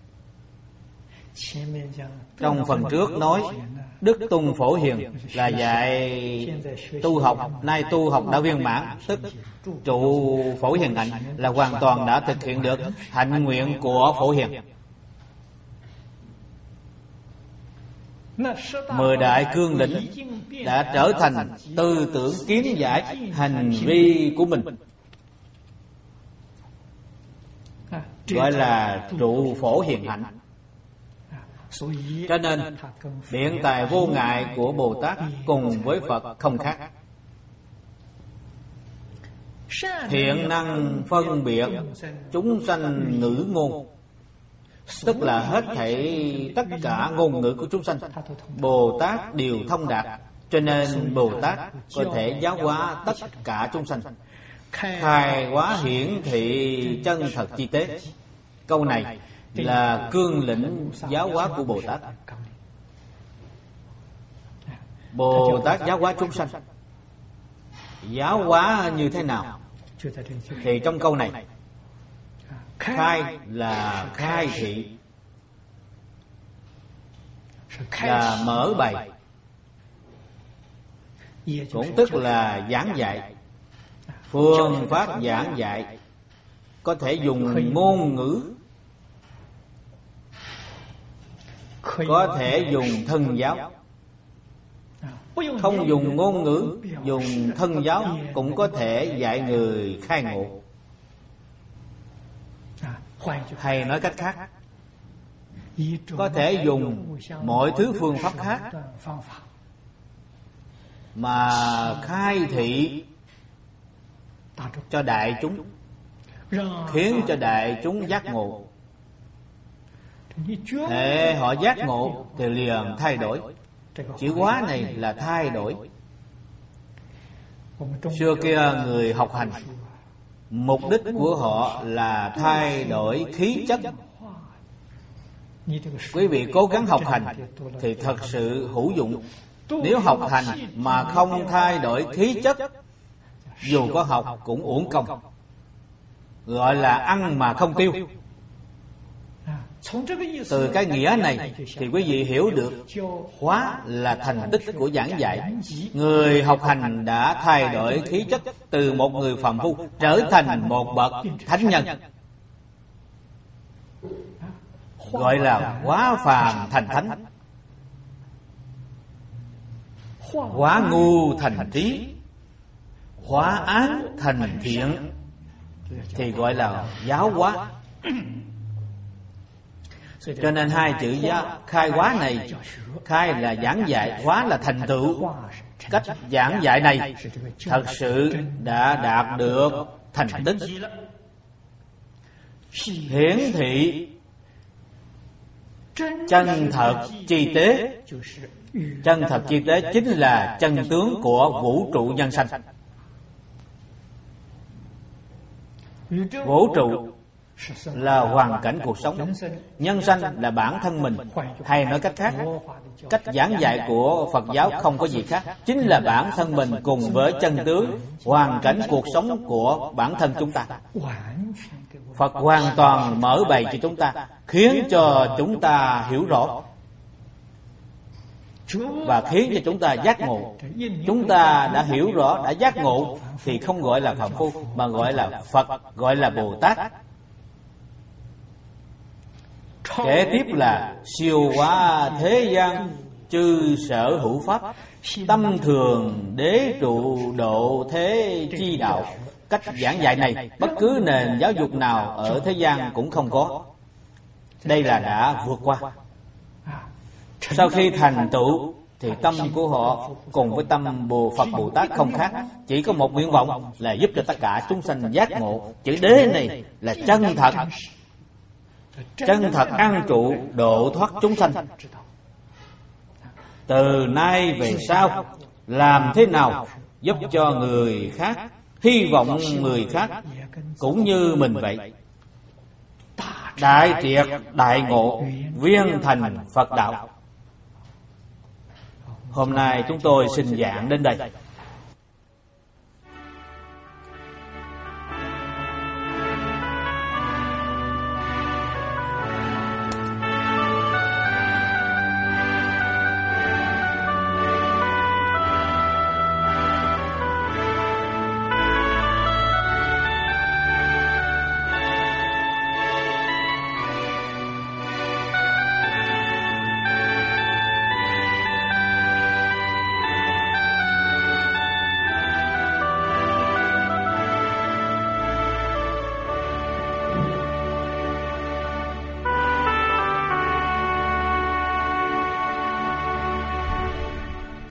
Trong phần trước nói đức tung phổ hiền là dạy tu học, nay tu học đã viên mãn, tức trụ phổ hiền hạnh là hoàn toàn đã thực hiện được hạnh nguyện của phổ hiền. Mười đại cương lĩnh đã trở thành tư tưởng kiến giải hành vi của mình, gọi là trụ phổ hiền hạnh. Cho nên biện tài vô ngại của Bồ Tát cùng với Phật không khác. Thiện năng phân biệt chúng sanh ngữ ngôn, tức là hết thảy tất cả ngôn ngữ của chúng sanh Bồ Tát đều thông đạt. Cho nên Bồ Tát có thể giáo hóa tất cả chúng sanh, khai hóa hiển thị chân thật chi tế. Câu này là cương lĩnh giáo hóa của Bồ Tát. Bồ Tát giáo hóa chúng sanh, giáo hóa như thế nào? Thì trong câu này, khai là khai thị, là mở bày, cũng tức là giảng dạy. Phương pháp giảng dạy có thể dùng ngôn ngữ, có thể dùng thân giáo. Không dùng ngôn ngữ, dùng thân giáo cũng có thể dạy người khai ngộ. Hay nói cách khác, có thể dùng mọi thứ phương pháp khác mà khai thị cho đại chúng, khiến cho đại chúng giác ngộ. Hệ họ giác ngộ thì liền thay đổi. Chữ hóa này là thay đổi. Xưa kia người học hành, mục đích của họ là thay đổi khí chất. Quý vị cố gắng học hành thì thật sự hữu dụng. Nếu học hành mà không thay đổi khí chất, dù có học cũng uổng công, gọi là ăn mà không tiêu. Từ cái nghĩa này thì quý vị hiểu được hóa là thành tích của giảng dạy. Người học hành đã thay đổi khí chất từ một người phàm phu trở thành một bậc thánh nhân, gọi là hóa phàm thành thánh, hóa ngu thành trí, hóa ác thành thiện, thì gọi là giáo hóa. Cho nên hai chữ giáo, khai hóa này, khai là giảng dạy, hóa là thành tựu. Cách giảng dạy này thật sự đã đạt được thành tích. Hiển thị chân thật chi tế. Chân thật chi tế chính là chân tướng của vũ trụ nhân sanh. Vũ trụ là hoàn cảnh cuộc sống, nhân sanh là bản thân mình. Hay nói cách khác, cách giảng dạy của Phật giáo không có gì khác, chính là bản thân mình cùng với chân tướng, hoàn cảnh cuộc sống của bản thân chúng ta. Phật hoàn toàn mở bày cho chúng ta, khiến cho chúng ta hiểu rõ và khiến cho chúng ta giác ngộ. Chúng ta đã hiểu rõ, đã giác ngộ thì không gọi là phàm phu, mà gọi là Phật, gọi là Bồ Tát. Kế tiếp là siêu hóa thế gian chư sở hữu pháp, tâm thường đế trụ độ thế chi đạo. Cách giảng dạy này bất cứ nền giáo dục nào ở thế gian cũng không có. Đây là đã vượt qua. Sau khi thành tựu thì tâm của họ cùng với tâm Bồ Phật Bồ Tát không khác, chỉ có một nguyện vọng là giúp cho tất cả chúng sanh giác ngộ. Chữ đế này là chân thật, chân thật an trụ độ thoát chúng sanh. Từ nay về sau làm thế nào giúp cho người khác, hy vọng người khác cũng như mình vậy, đại triệt đại ngộ, viên thành Phật đạo. Hôm nay chúng tôi xin giảng đến đây.